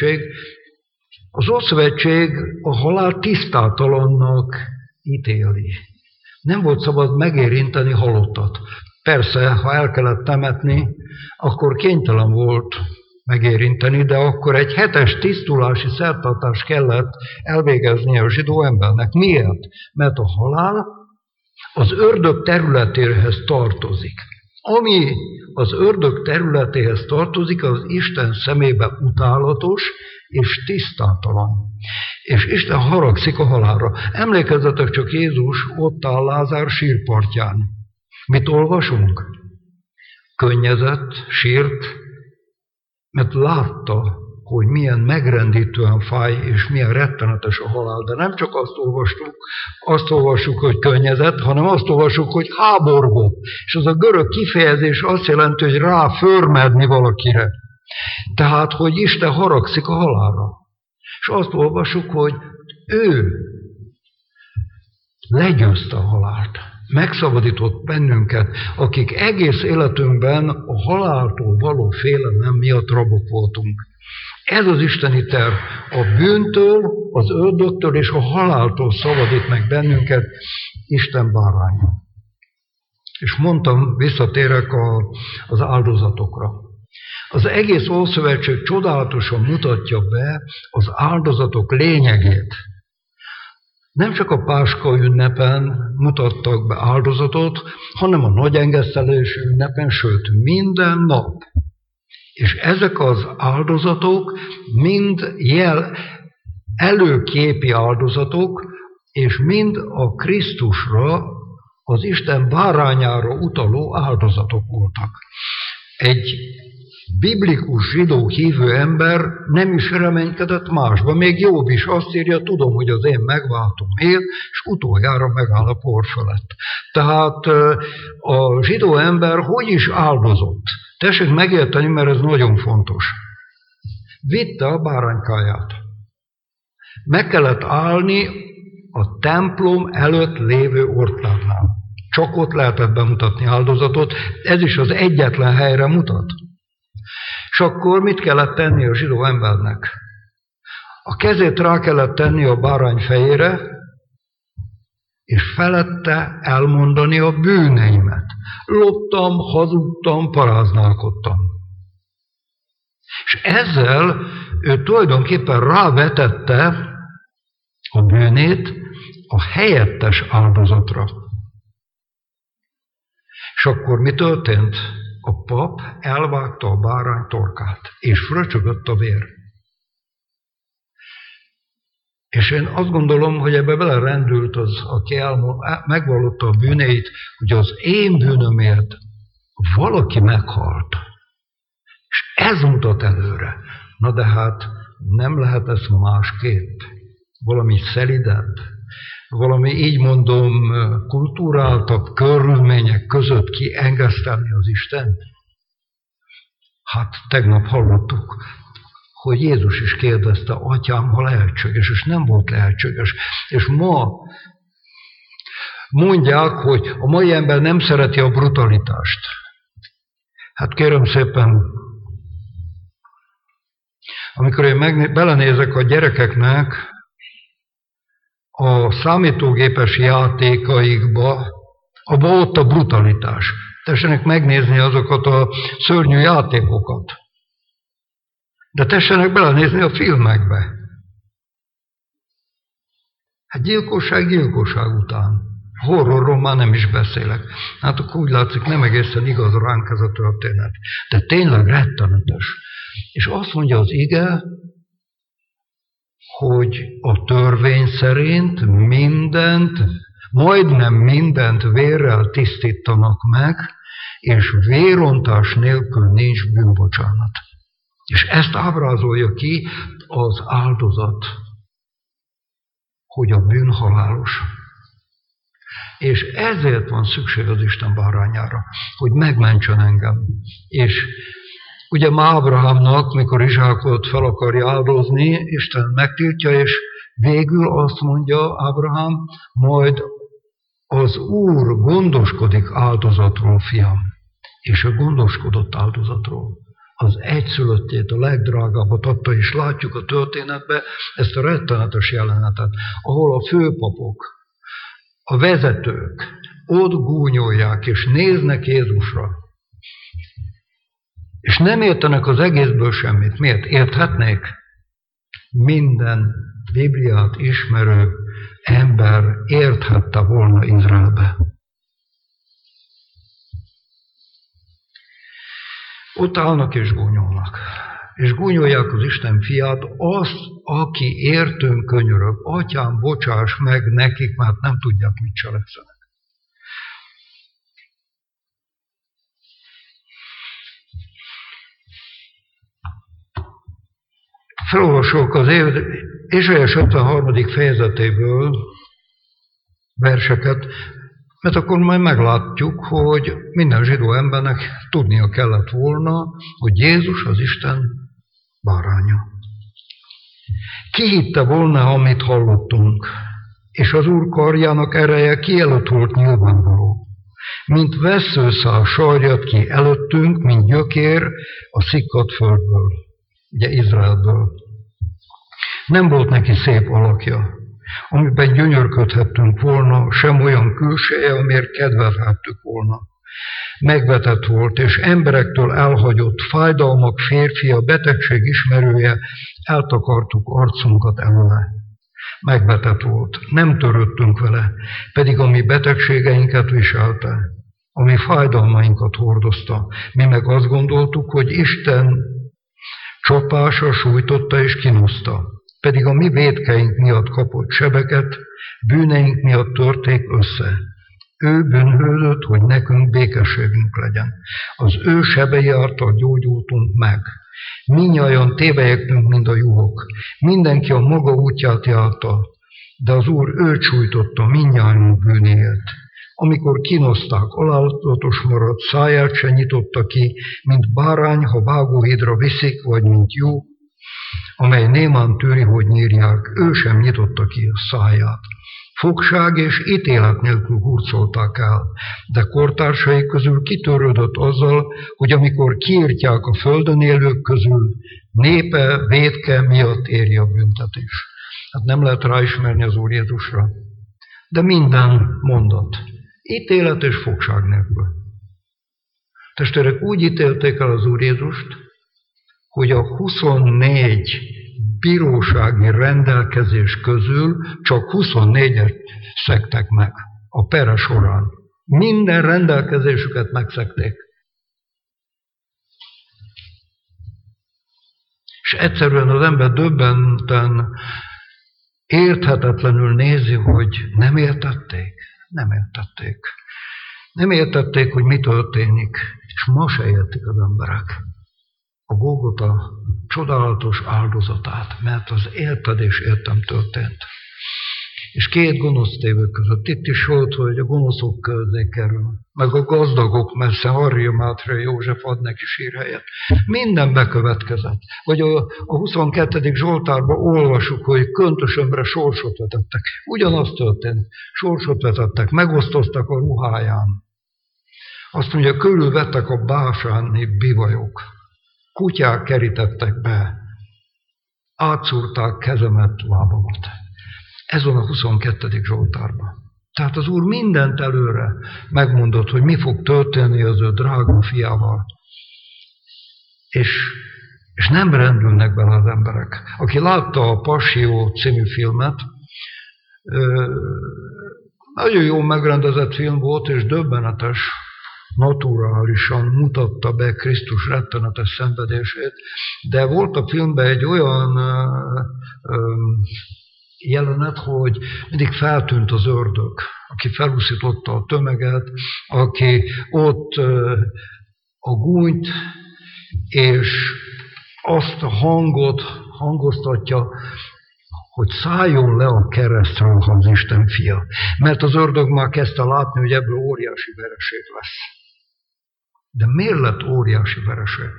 Ószövetség a halál tisztátalannak ítéli. Nem volt szabad megérinteni halottat. Persze, ha el kellett temetni, akkor kénytelen volt megérinteni, de akkor egy 7-es tisztulási szertartást kellett elvégezni a zsidó embernek. Miért? Mert a halál az ördög területéhez tartozik. Ami az ördög területéhez tartozik, az Isten szemébe utálatos és tisztátalan. És Isten haragszik a halálra. Emlékezzetek csak, Jézus ott áll Lázár sírpartján. Mit olvasunk? Könnyezett, sírt, mert látta, hogy milyen megrendítően fáj, és milyen rettenetes a halál. De nem csak azt olvassuk, hogy könnyezett, hanem azt olvassuk, hogy háborgott. És az a görög kifejezés azt jelenti, hogy ráförmedni valakire. Tehát, hogy Isten haragszik a halálra. És azt olvassuk, hogy ő legyőzte a halált. Megszabadított bennünket, akik egész életünkben a haláltól való félelem miatt rabok voltunk. Ez az isteni terv. A bűntől, az ördögtől és a haláltól szabadít meg bennünket Isten báránya. És mondtam, visszatérek az áldozatokra. Az egész Ószövetség csodálatosan mutatja be az áldozatok lényegét. Nem csak a Páska ünnepen mutattak be áldozatot, hanem a Nagyengesztelés ünnepen, sőt minden nap. És ezek az áldozatok mind előképi áldozatok, és mind a Krisztusra, az Isten bárányára utaló áldozatok voltak. Egy biblikus zsidó hívő ember nem is reménykedett másba. Még Jobb is azt írja, tudom, hogy az én megváltom él, és utoljára megáll a por felett. Tehát a zsidó ember hogy is áldozott? Tessék megérteni, mert ez nagyon fontos. Vitte a báránykáját. Meg kellett állni a templom előtt lévő ortlátnál. Csak ott lehetett bemutatni áldozatot, ez is az egyetlen helyre mutat. És akkor mit kellett tenni a zsidó embernek? A kezét rá kellett tenni a bárány fejére, és felette elmondani a bűneimet. Loptam, hazudtam, paráználkodtam. És ezzel ő tulajdonképpen rávetette a bűnét a helyettes áldozatra. És akkor mi történt? A pap elvágta a bárány torkát, és fröcsögött a vér. És én azt gondolom, hogy ebbe belerendült az, aki megvallotta a bűneit, hogy az én bűnömért valaki meghalt. És ez mutat előre. Na de hát nem lehet ez másképp. Valami szelidebb, valami így mondom kulturáltabb körülmények között kiengesztelni az Istent? Hát tegnap hallottuk, hogy Jézus is kérdezte, Atyám, ha lehetséges, és nem volt lehetséges. És ma mondják, hogy a mai ember nem szereti a brutalitást. Hát kérem szépen, amikor én belenézek a gyerekeknek a számítógépes játékaikba, abba ott a brutalitás. Tessenek megnézni azokat a szörnyű játékokat. De tessenek belenézni a filmekbe. Hát gyilkosság után. Horrorról már nem is beszélek. Hát akkor úgy látszik, nem egészen igaz ránk ez a történet. De tényleg rettenetes. És azt mondja az ige, hogy a törvény szerint majdnem mindent vérrel tisztítanak meg, és vérontás nélkül nincs bűnbocsánat. És ezt ábrázolja ki az áldozat, hogy a bűn halálos. És ezért van szükség az Isten bárányára, hogy megmentsen engem. És ugye már Ábrahámnak, mikor Izsákot fel akarja áldozni, Isten megtiltja, és végül azt mondja Ábrahám, majd az Úr gondoskodik áldozatról, fiam. És ő gondoskodott áldozatról. Az egyszülöttjét, a legdrágábbat adta, és látjuk a történetben ezt a rettenetes jelenetet, ahol a főpapok, a vezetők ott gúnyolják, és néznek Jézusra. És nem értenek az egészből semmit. Miért? Érthetnék? Minden Bibliát ismerő ember érthette volna Izraelbe. Ott állnak és gúnyolnak. És gúnyolják az Isten fiát, azt, aki értünk könyörög. Atyám, bocsáss meg nekik, mert nem tudják, mit cselekszenek. Felolvasok az Ézsaiás 53. fejezetéből verseket, mert akkor majd meglátjuk, hogy minden zsidó embernek tudnia kellett volna, hogy Jézus az Isten báránya. Ki hitte volna, amit hallottunk, és az Úr karjának ereje ki előtt volt nyilvánvaló. Mint vesszőszál sarjad ki előttünk, mint gyökér a szikkadt földből, ugye Izraelből. Nem volt neki szép alakja, amiben gyönyörködhettünk volna, sem olyan külseje, amiért kedvelhettük volna. Megvetett volt, és emberektől elhagyott, fájdalmak férfia, betegség ismerője, eltakartuk arcunkat előle. Megvetett volt, nem törődtünk vele, pedig a mi betegségeinket viselte, a mi fájdalmainkat hordozta. Mi meg azt gondoltuk, hogy Isten csapása sújtotta és kínoszta, pedig a mi vétkeink miatt kapott sebeket, bűneink miatt törték össze. Ő bűnhődött, hogy nekünk békességünk legyen. Az ő sebei által gyógyultunk meg. Mindnyájan tévejektünk, mint a juhok. Mindenki a maga útját járta, de az Úr őt sújtotta mindnyájunk bűnéért. Amikor kínoszták, alázatos maradt, száját se nyitotta ki, mint bárány, ha vágóhídra viszik, vagy mint juh, amely némán tűri, hogy nyírják, ő sem nyitotta ki a száját. Fogság és ítélet nélkül hurcolták el, de kortársai közül kitörődött azzal, hogy amikor kiírtják a földön élők közül, népe, vétke miatt éri a büntetés. Hát nem lehet ráismerni az Úr Jézusra. De minden mondat, ítélet és fogság nélkül. Testvérek, úgy ítélték el az Úr Jézust, hogy a 24 bírósági rendelkezés közül csak 24-et szegtek meg a pere során. Minden rendelkezésüket megszegték. És egyszerűen az ember döbbenten, érthetetlenül nézi, hogy nem értették. Nem értették. Nem értették, hogy mi történik, és ma se értik az emberek a Golgota csodálatos áldozatát, mert az érted és értem történt. És két gonosztévő között. Itt is volt, hogy a gonoszok közé kerül. Meg a gazdagok messze, Harry Mátra József ad neki sírhelyet. Minden bekövetkezett. Vagy a 22. Zsoltárban olvasjuk, hogy köntösömre sorsot vetettek. Ugyanaz történt. Sorsot vetettek, megosztoztak a ruháján. Azt mondja, körülvettek a básáni bivajok. Kutyák kerítettek be. Átszúrták kezemet, lábamat. Ez van a 22. Zsoltárban. Tehát az Úr mindent előre megmondott, hogy mi fog történni az ő drága fiával. És nem rendülnek bele az emberek. Aki látta a Passió című filmet, nagyon jó megrendezett film volt, és döbbenetes, naturálisan mutatta be Krisztus rettenetes szenvedését, de volt a filmben egy olyan jelenet, hogy mindig feltűnt az ördög, aki felúszította a tömeget, aki ott a gúnyt, és azt a hangot hangoztatja, hogy szálljon le a keresztről, ha az Isten fia. Mert az ördög már kezdte látni, hogy ebből óriási vereség lesz. De miért lett óriási vereség?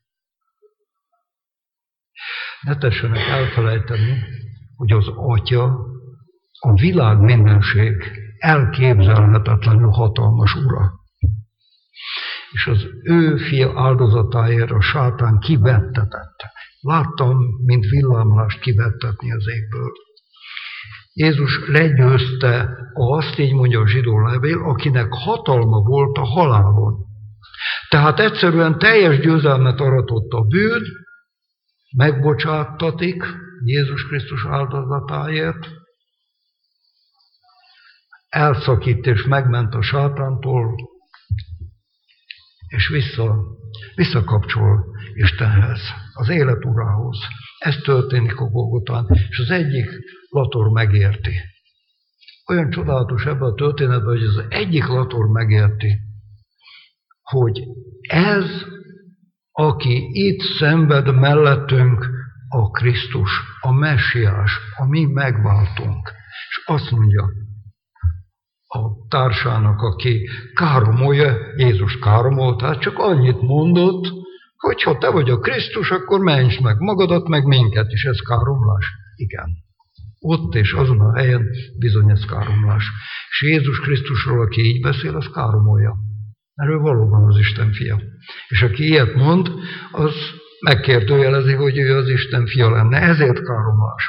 Ne tessenek elfelejteni, hogy az Atya, a világ mindenség elképzelhetetlenül hatalmas ura. És az ő fia áldozatáért a sátán kivettetett. Láttam, mint villámlást kivettetni az égből. Jézus legyőzte azt, így mondja a zsidó levél, akinek hatalma volt a halálon. Tehát egyszerűen teljes győzelmet aratott a bűn, megbocsáttatik Jézus Krisztus áldozatáért, elszakít és megment a sátántól, és visszakapcsol Istenhez, az élet urához. Ez történik a Golgotán, és az egyik lator megérti. Olyan csodálatos ebben a történetben, hogy az egyik lator megérti, hogy ez, aki itt szenved mellettünk, a Krisztus, a Messiás, a mi megváltunk. És azt mondja a társának, aki káromolja, Jézus káromolta, tehát csak annyit mondott, hogy ha te vagy a Krisztus, akkor menj meg magadat, meg minket is. Ez káromlás? Igen. Ott és azon a helyen bizony ez káromlás. És Jézus Krisztusról, aki így beszél, az káromolja. Mert ő valóban az Isten fia. És aki ilyet mond, az megkérdőjelezi, hogy ő az Isten fia lenne. Ezért káromlás.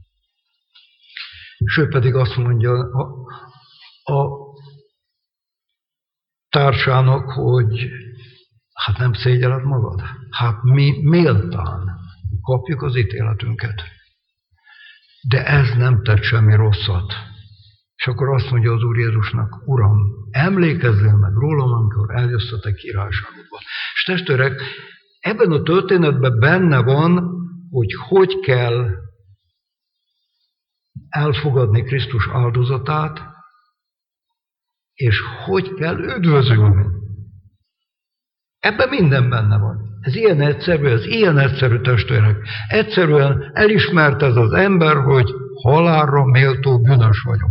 És ő pedig azt mondja a társának, hogy hát nem szégyeled magad? Hát mi méltán kapjuk az ítéletünket. De ez nem tett semmi rosszat. És akkor azt mondja az Úr Jézusnak, Uram, emlékezzél meg rólam, amikor eljössz a te királyságodba. És testvérek, ebben a történetben benne van, hogy kell elfogadni Krisztus áldozatát, és hogy kell üdvözülni. Ebben minden benne van. Ez ilyen egyszerű testvérek. Egyszerűen elismert ez az ember, hogy halálra méltó bűnös vagyok.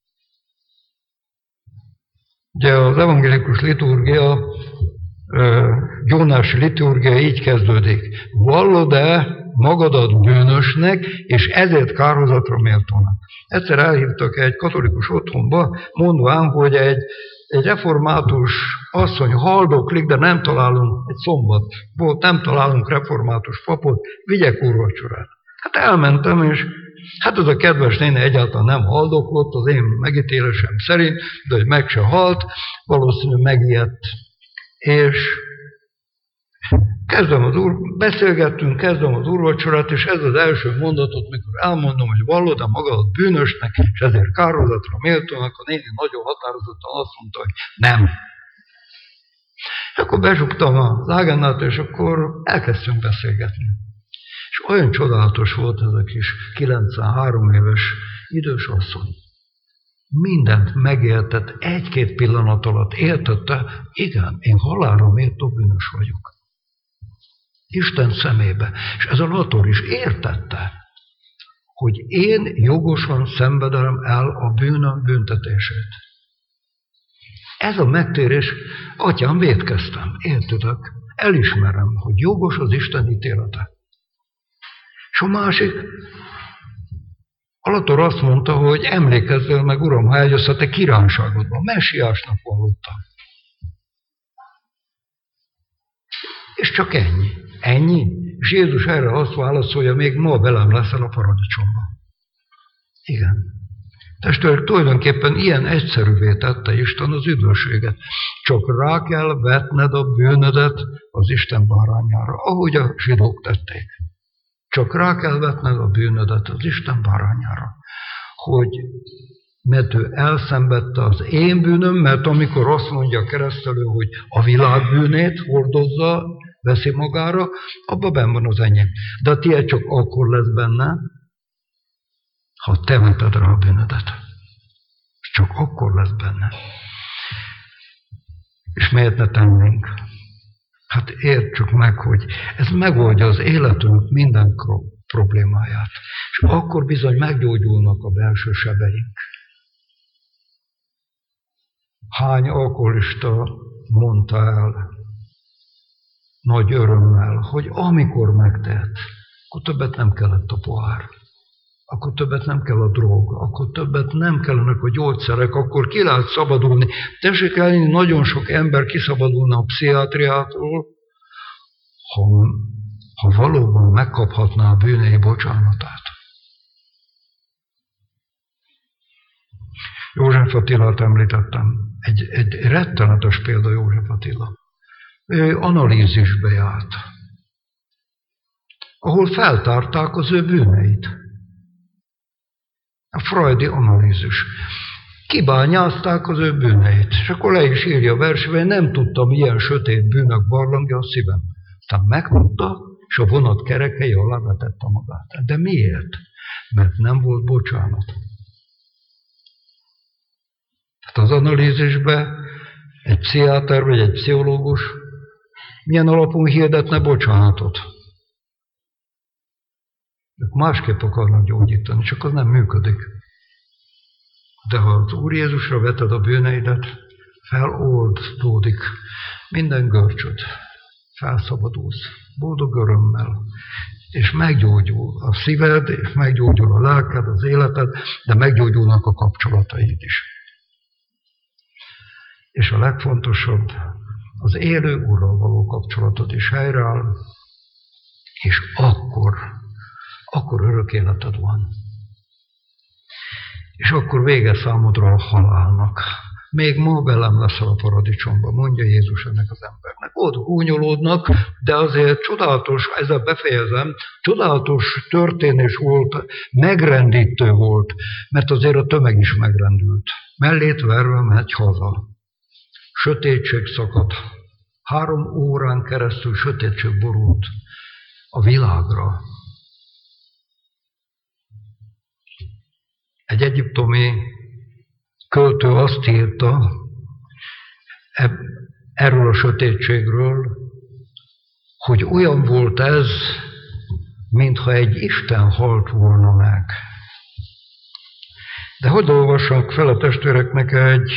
Ugye az evangélikus liturgia, gyónási liturgia így kezdődik. Vallod-e magadat bűnösnek, és ezért kárhozatra méltónak. Egyszer elhívtak egy katolikus otthonba, mondván, hogy egy református asszony haldoklik, de nem találunk, egy szombat volt, nem találunk református papot, vigyek úrvacsorát. Hát elmentem, és hát az a kedves néni egyáltalán nem haldoklott, az én megítélésem szerint, de hogy meg se halt, valószínűleg megijedt. És beszélgettünk, kezdem az úrvacsorát, és ez az első mondatot, mikor elmondom, hogy vallod a magadat bűnösnek, és ezért kárhozatra méltónak, a néni nagyon határozottan azt mondta, hogy nem. És akkor besugtam az ágendát, és akkor elkezdtünk beszélgetni. És olyan csodálatos volt ez a kis 93 éves idős asszony. Mindent megértett, egy-két pillanat alatt értette, igen, én halálra méltó bűnös vagyok. Isten szemébe. És ez a lator is értette, hogy én jogosan szenvedem el a bűnöm büntetését. Ez a megtérés, atyám, vétkeztem, értődök, elismerem, hogy jogos az Isten ítélete. És a másik, Alator azt mondta, hogy emlékezzél meg, Uram, ha eljössz a te királyságodban, messiásnak vallottam. És csak ennyi. Ennyi. És Jézus erre azt válaszolja, még ma velem leszel a paradicsomban. Igen. Testvérek, tulajdonképpen ilyen egyszerűvé tette Isten az üdvösséget. Csak rá kell vetned a bűnödet az Isten bárányára, ahogy a zsidók tették. Csak rá kell vetned a bűnödet az Isten bárányára, hogy mert ő elszenvedte az én bűnöm, mert amikor azt mondja a keresztelő, hogy a világ bűnét hordozza, veszi magára, abban benn van az enyém. De a tiéd csak akkor lesz benne, ha te veted rá a bűnödet. Csak akkor lesz benne. És miért ne tennénk? Hát értsük meg, hogy ez megoldja az életünk minden problémáját. És akkor bizony meggyógyulnak a belső sebeink. Hány alkoholista mondta el nagy örömmel, hogy amikor megtehet, akkor többet nem kellett a pohár, akkor többet nem kell a drog, akkor többet nem kellenek a gyógyszerek, akkor ki lehet szabadulni. Tessék elhinni, nagyon sok ember kiszabadulna a pszichiátriától, ha valóban megkaphatná a bűnei bocsánatát. József Attilát említettem. Egy rettenetes példa József Attila. Ő analízisbe járt, ahol feltárták az ő bűneit. A freudi analízis. Kibányázták az ő bűneit, és akkor le is írja a versben, nem tudtam, milyen sötét bűnök barlangja a szívem. Aztán megtudta, és a vonat kerekei alá vetette magát. De miért? Mert nem volt bocsánat. Tehát az analízisben egy pszichiáter vagy egy pszichológus milyen alapon hirdetne bocsánatot? Ők másképp akarnak gyógyítani, csak az nem működik. De ha az Úr Jézusra veted a bűneidet, feloldódik minden görcsöd, felszabadulsz, boldog örömmel, és meggyógyul a szíved, és meggyógyul a lelked, az életed, de meggyógyulnak a kapcsolataid is. És a legfontosabb, az élő Úrral való kapcsolatod is helyreáll, és akkor örök életed van. És akkor vége számodra a halálnak. Még ma velem leszel a paradicsomban, mondja Jézus ennek az embernek. Ott gúnyolódnak, de azért csodálatos, ezzel befejezem, csodálatos történés volt, megrendítő volt, mert azért a tömeg is megrendült. Mellét verve megy haza. Sötétség szakadt. 3 órán keresztül sötétség borult a világra. Egy egyiptomi költő azt írta erről a sötétségről, hogy olyan volt ez, mintha egy Isten halt volna meg. De hogy olvassak fel a testvéreknek egy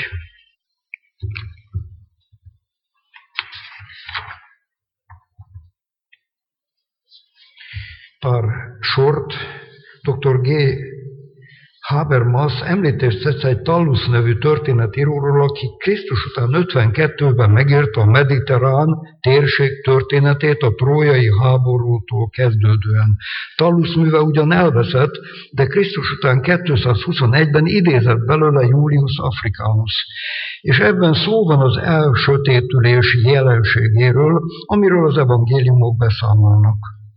pár sort. Dr. G. Habermas említést tesz egy Tallus nevű történetíróról, aki Krisztus után 52-ben megírta a mediterrán térség történetét a trójai háborútól kezdődően. Tallus műve ugyan elveszett, de Krisztus után 221-ben idézett belőle Julius Africanus. És ebben szó van az elsötétülés jelenségéről, amiről az evangéliumok beszámolnak.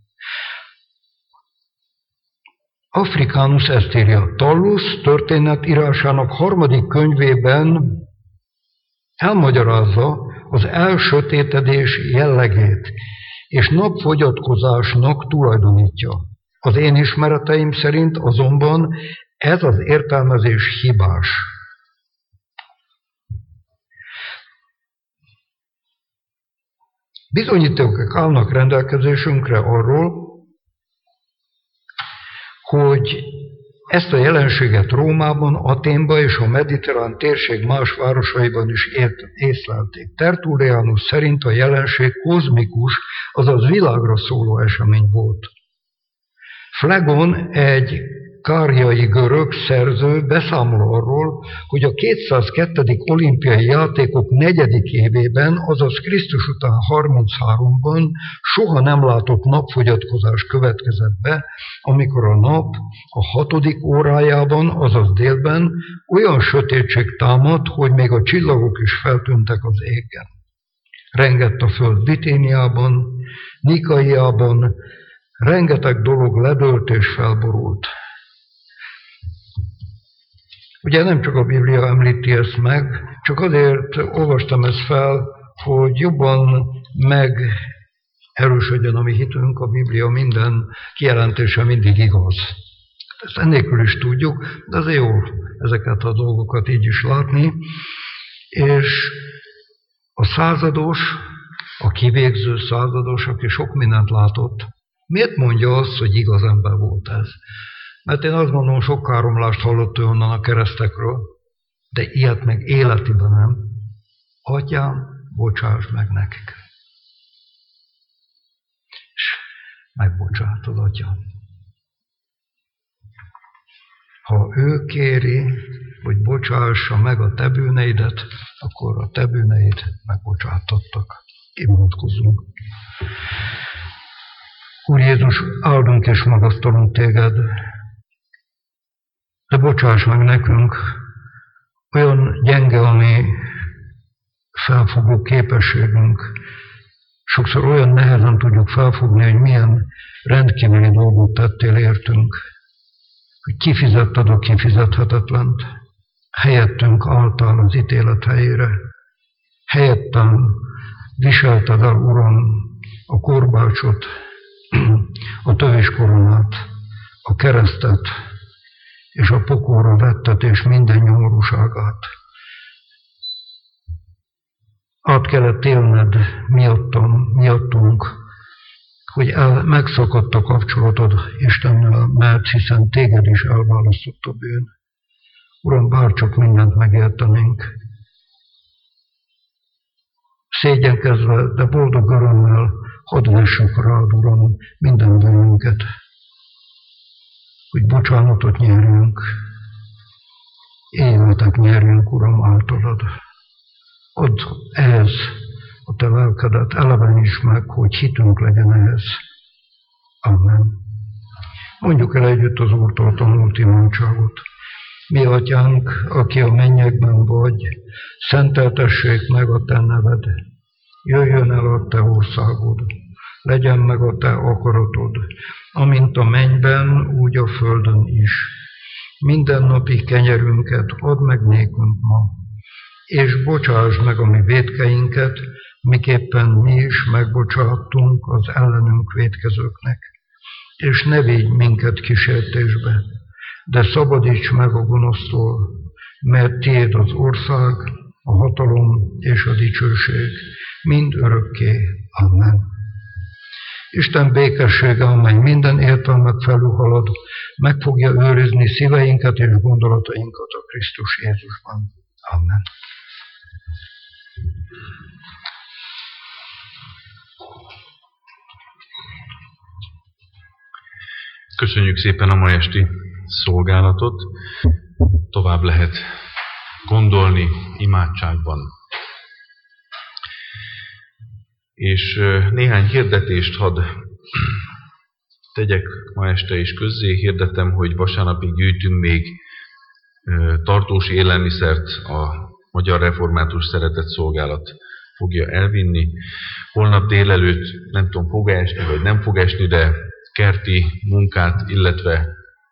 Africanus ezt írja. Tallus történetírásának 3. könyvében elmagyarázza az elsötétedés jellegét, és napfogyatkozásnak tulajdonítja. Az én ismereteim szerint azonban ez az értelmezés hibás. Bizonyítékok állnak rendelkezésünkre arról, hogy ezt a jelenséget Rómában, Athénban és a mediterrán térség más városaiban is észlelték. Tertullianus szerint a jelenség kozmikus, azaz világra szóló esemény volt. Phlegon, egy kárjai görög szerző beszámol arról, hogy a 202. olimpiai játékok 4. évében, azaz Krisztus után 33-ban soha nem látott napfogyatkozás következett be, amikor a nap a 6. órájában, azaz délben olyan sötétség támadt, hogy még a csillagok is feltűntek az égen. Rengett a föld Bitíniában, Nikaiában, rengeteg dolog ledőlt és felborult. Ugye nem csak a Biblia említi ezt meg, csak azért olvastam ezt fel, hogy jobban megerősödjön a mi hitünk, a Biblia minden kijelentése mindig igaz. Ezt ennélkül is tudjuk, de azért jó ezeket a dolgokat így is látni. És a százados, a kivégző százados, aki sok mindent látott, miért mondja azt, hogy igaz ember volt ez? Mert én azt gondolom, sok káromlást hallott ő onnan a keresztekről, de ilyet meg életében nem. Atyám, bocsáss meg nekik. És megbocsátod, Atya. Ha ő kéri, hogy bocsássa meg a te bűneidet, akkor a te bűneid megbocsátottak. Imádkozzunk. Úr Jézus, áldunk és magasztalunk téged, de bocsáss meg nekünk, olyan gyenge a mi felfogó képességünk. Sokszor olyan nehezen tudjuk felfogni, hogy milyen rendkívüli dolgot tettél értünk, hogy kifizetted a kifizethetetlent, helyettünk álltál az ítélet helyére, helyettem viselted el, Uram, a korbácsot, a töviskoronát, a keresztet, és a pokolra vetted, és minden nyomorúságát. Át kellett élned miattunk, hogy megszakadt a kapcsolatod Istennel, mert hiszen téged is elválasztott a bűn. Uram, bárcsak mindent megértenénk. Szégyenkezve, de boldog örömmel hadd vessük rád, Uram, minden bűnünket, hogy bocsánatot nyerjünk, életet nyerjünk, Uram, általad. Add ehhez a te lelkedet, eleveníts meg, hogy hitünk legyen ehhez. Amen. Mondjuk el együtt az Úrtól tanult imádságot. Mi Atyánk, aki a mennyekben vagy, szenteltessék meg a te neved. Jöjjön el a te országod, legyen meg a te akaratod, amint a mennyben, úgy a földön is. Mindennapi kenyerünket add meg nékünk ma, és bocsáss meg a mi vétkeinket, miképpen mi is megbocsáttunk az ellenünk vétkezőknek. És ne védj minket kísértésbe, de szabadíts meg a gonosztól, mert tiéd az ország, a hatalom és a dicsőség, mind örökké. Amen. Isten békessége, amely minden értelmet felülhalad, meg fogja őrizni szíveinket és gondolatainkat a Krisztus Jézusban. Amen. Köszönjük szépen a ma esti szolgálatot. Tovább lehet gondolni imádságban. És néhány hirdetést hadd tegyek ma este is közzé. Hirdetem, hogy vasárnapig gyűjtünk még tartós élelmiszert, a Magyar Református Szeretett Szolgálat fogja elvinni. Holnap délelőtt, nem tudom, fog esni vagy nem fog esni, de kerti munkát, illetve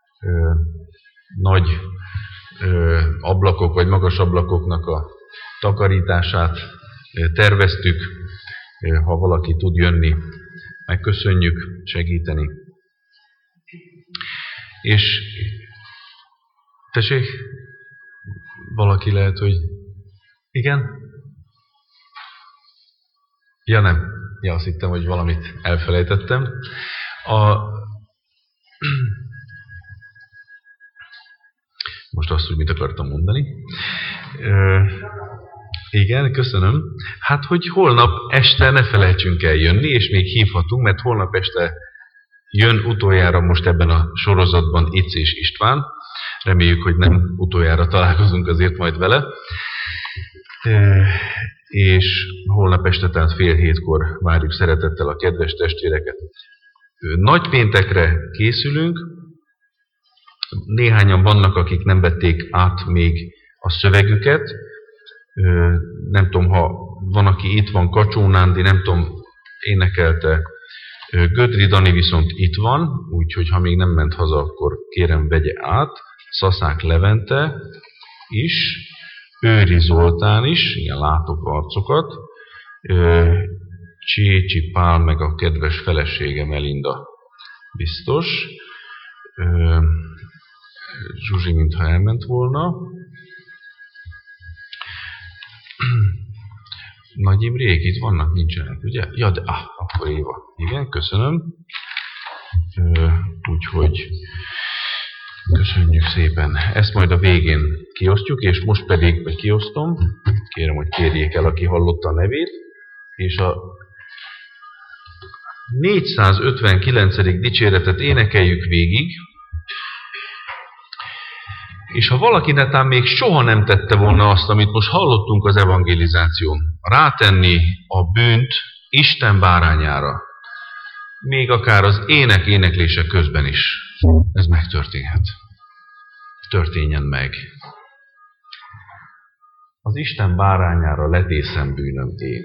nagy ablakok vagy magas ablakoknak a takarítását terveztük. Ha valaki tud jönni, megköszönjük, segíteni. És tessék, valaki lehet, hogy igen? Ja nem, ja, azt hittem, hogy valamit elfelejtettem. Most azt, hogy mit akartam mondani. Igen, köszönöm. Hát, hogy holnap este ne felejtsünk el jönni, és még hívhatunk, mert holnap este jön utoljára most ebben a sorozatban Ic és István. Reméljük, hogy nem utoljára találkozunk azért majd vele. És holnap este, tehát 6:30 várjuk szeretettel a kedves testvéreket. Nagypéntekre készülünk. Néhányan vannak, akik nem vették át még a szövegüket. Nem tudom, ha van, aki itt van, Kacsó Nándi, nem tudom, énekelte. Gödri Dani viszont itt van, úgyhogy ha még nem ment haza, akkor kérem vegye át. Szaszák Levente is, Őri Zoltán is, igen, látok arcokat. Csécsi Pál, meg a kedves felesége Melinda biztos. Zsuzsi, mintha elment volna. Nagy Imrék itt vannak? Nincsenek, ugye? Ja, de akkor Éva. Igen, köszönöm. Úgyhogy köszönjük szépen. Ezt majd a végén kiosztjuk, és most pedig, vagy kiosztom, kérem, hogy kérjék el, aki hallotta a nevét, és a 459. dicséretet énekeljük végig, és ha valaki netán még soha nem tette volna azt, amit most hallottunk az evangelizáción, rátenni a bűnt Isten bárányára, még akár az éneklése közben is, ez megtörténhet. Történjen meg. Az Isten bárányára letészem bűnöm én.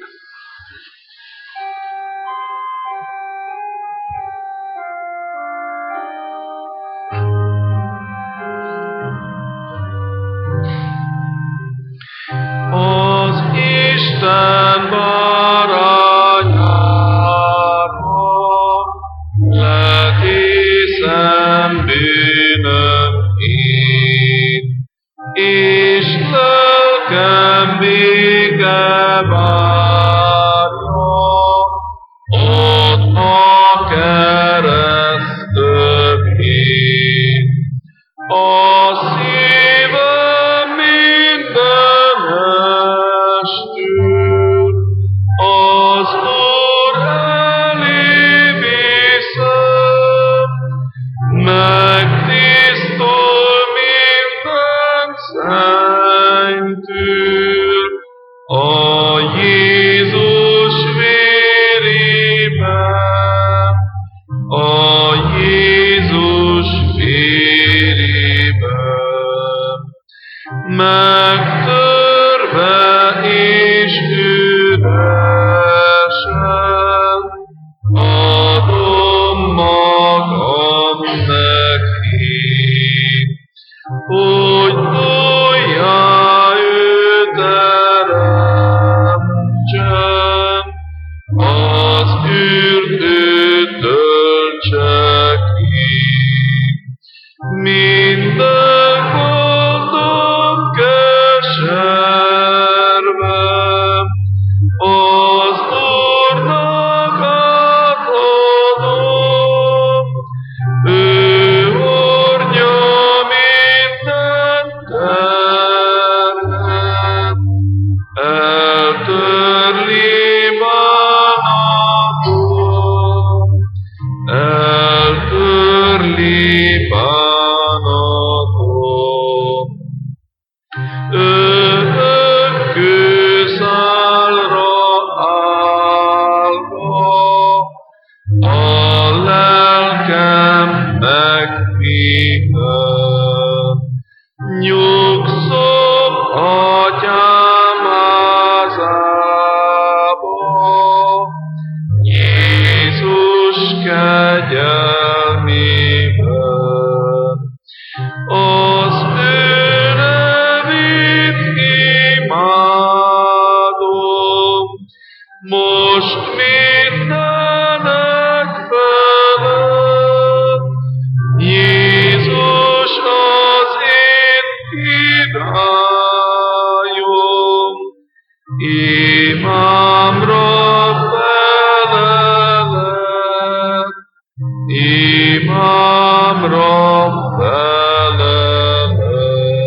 Imamra felelek.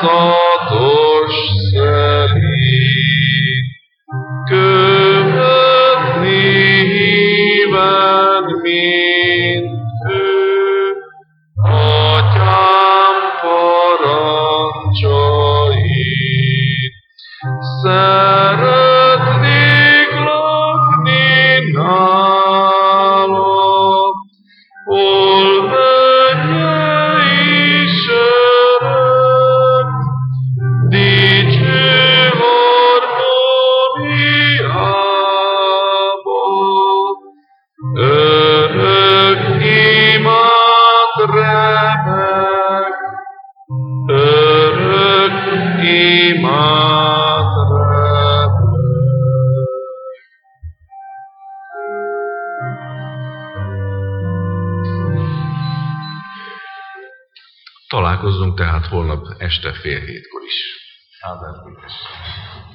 lázatos szerint, követni híved, mint ő, Atyám parancsait. Szeretnék lakni nálad, hol mennyei sereg, dicső harmóniába. Örök imád remek, örök imád remek. Találkozzunk tehát holnap este 6:30 is. Áldás békesség.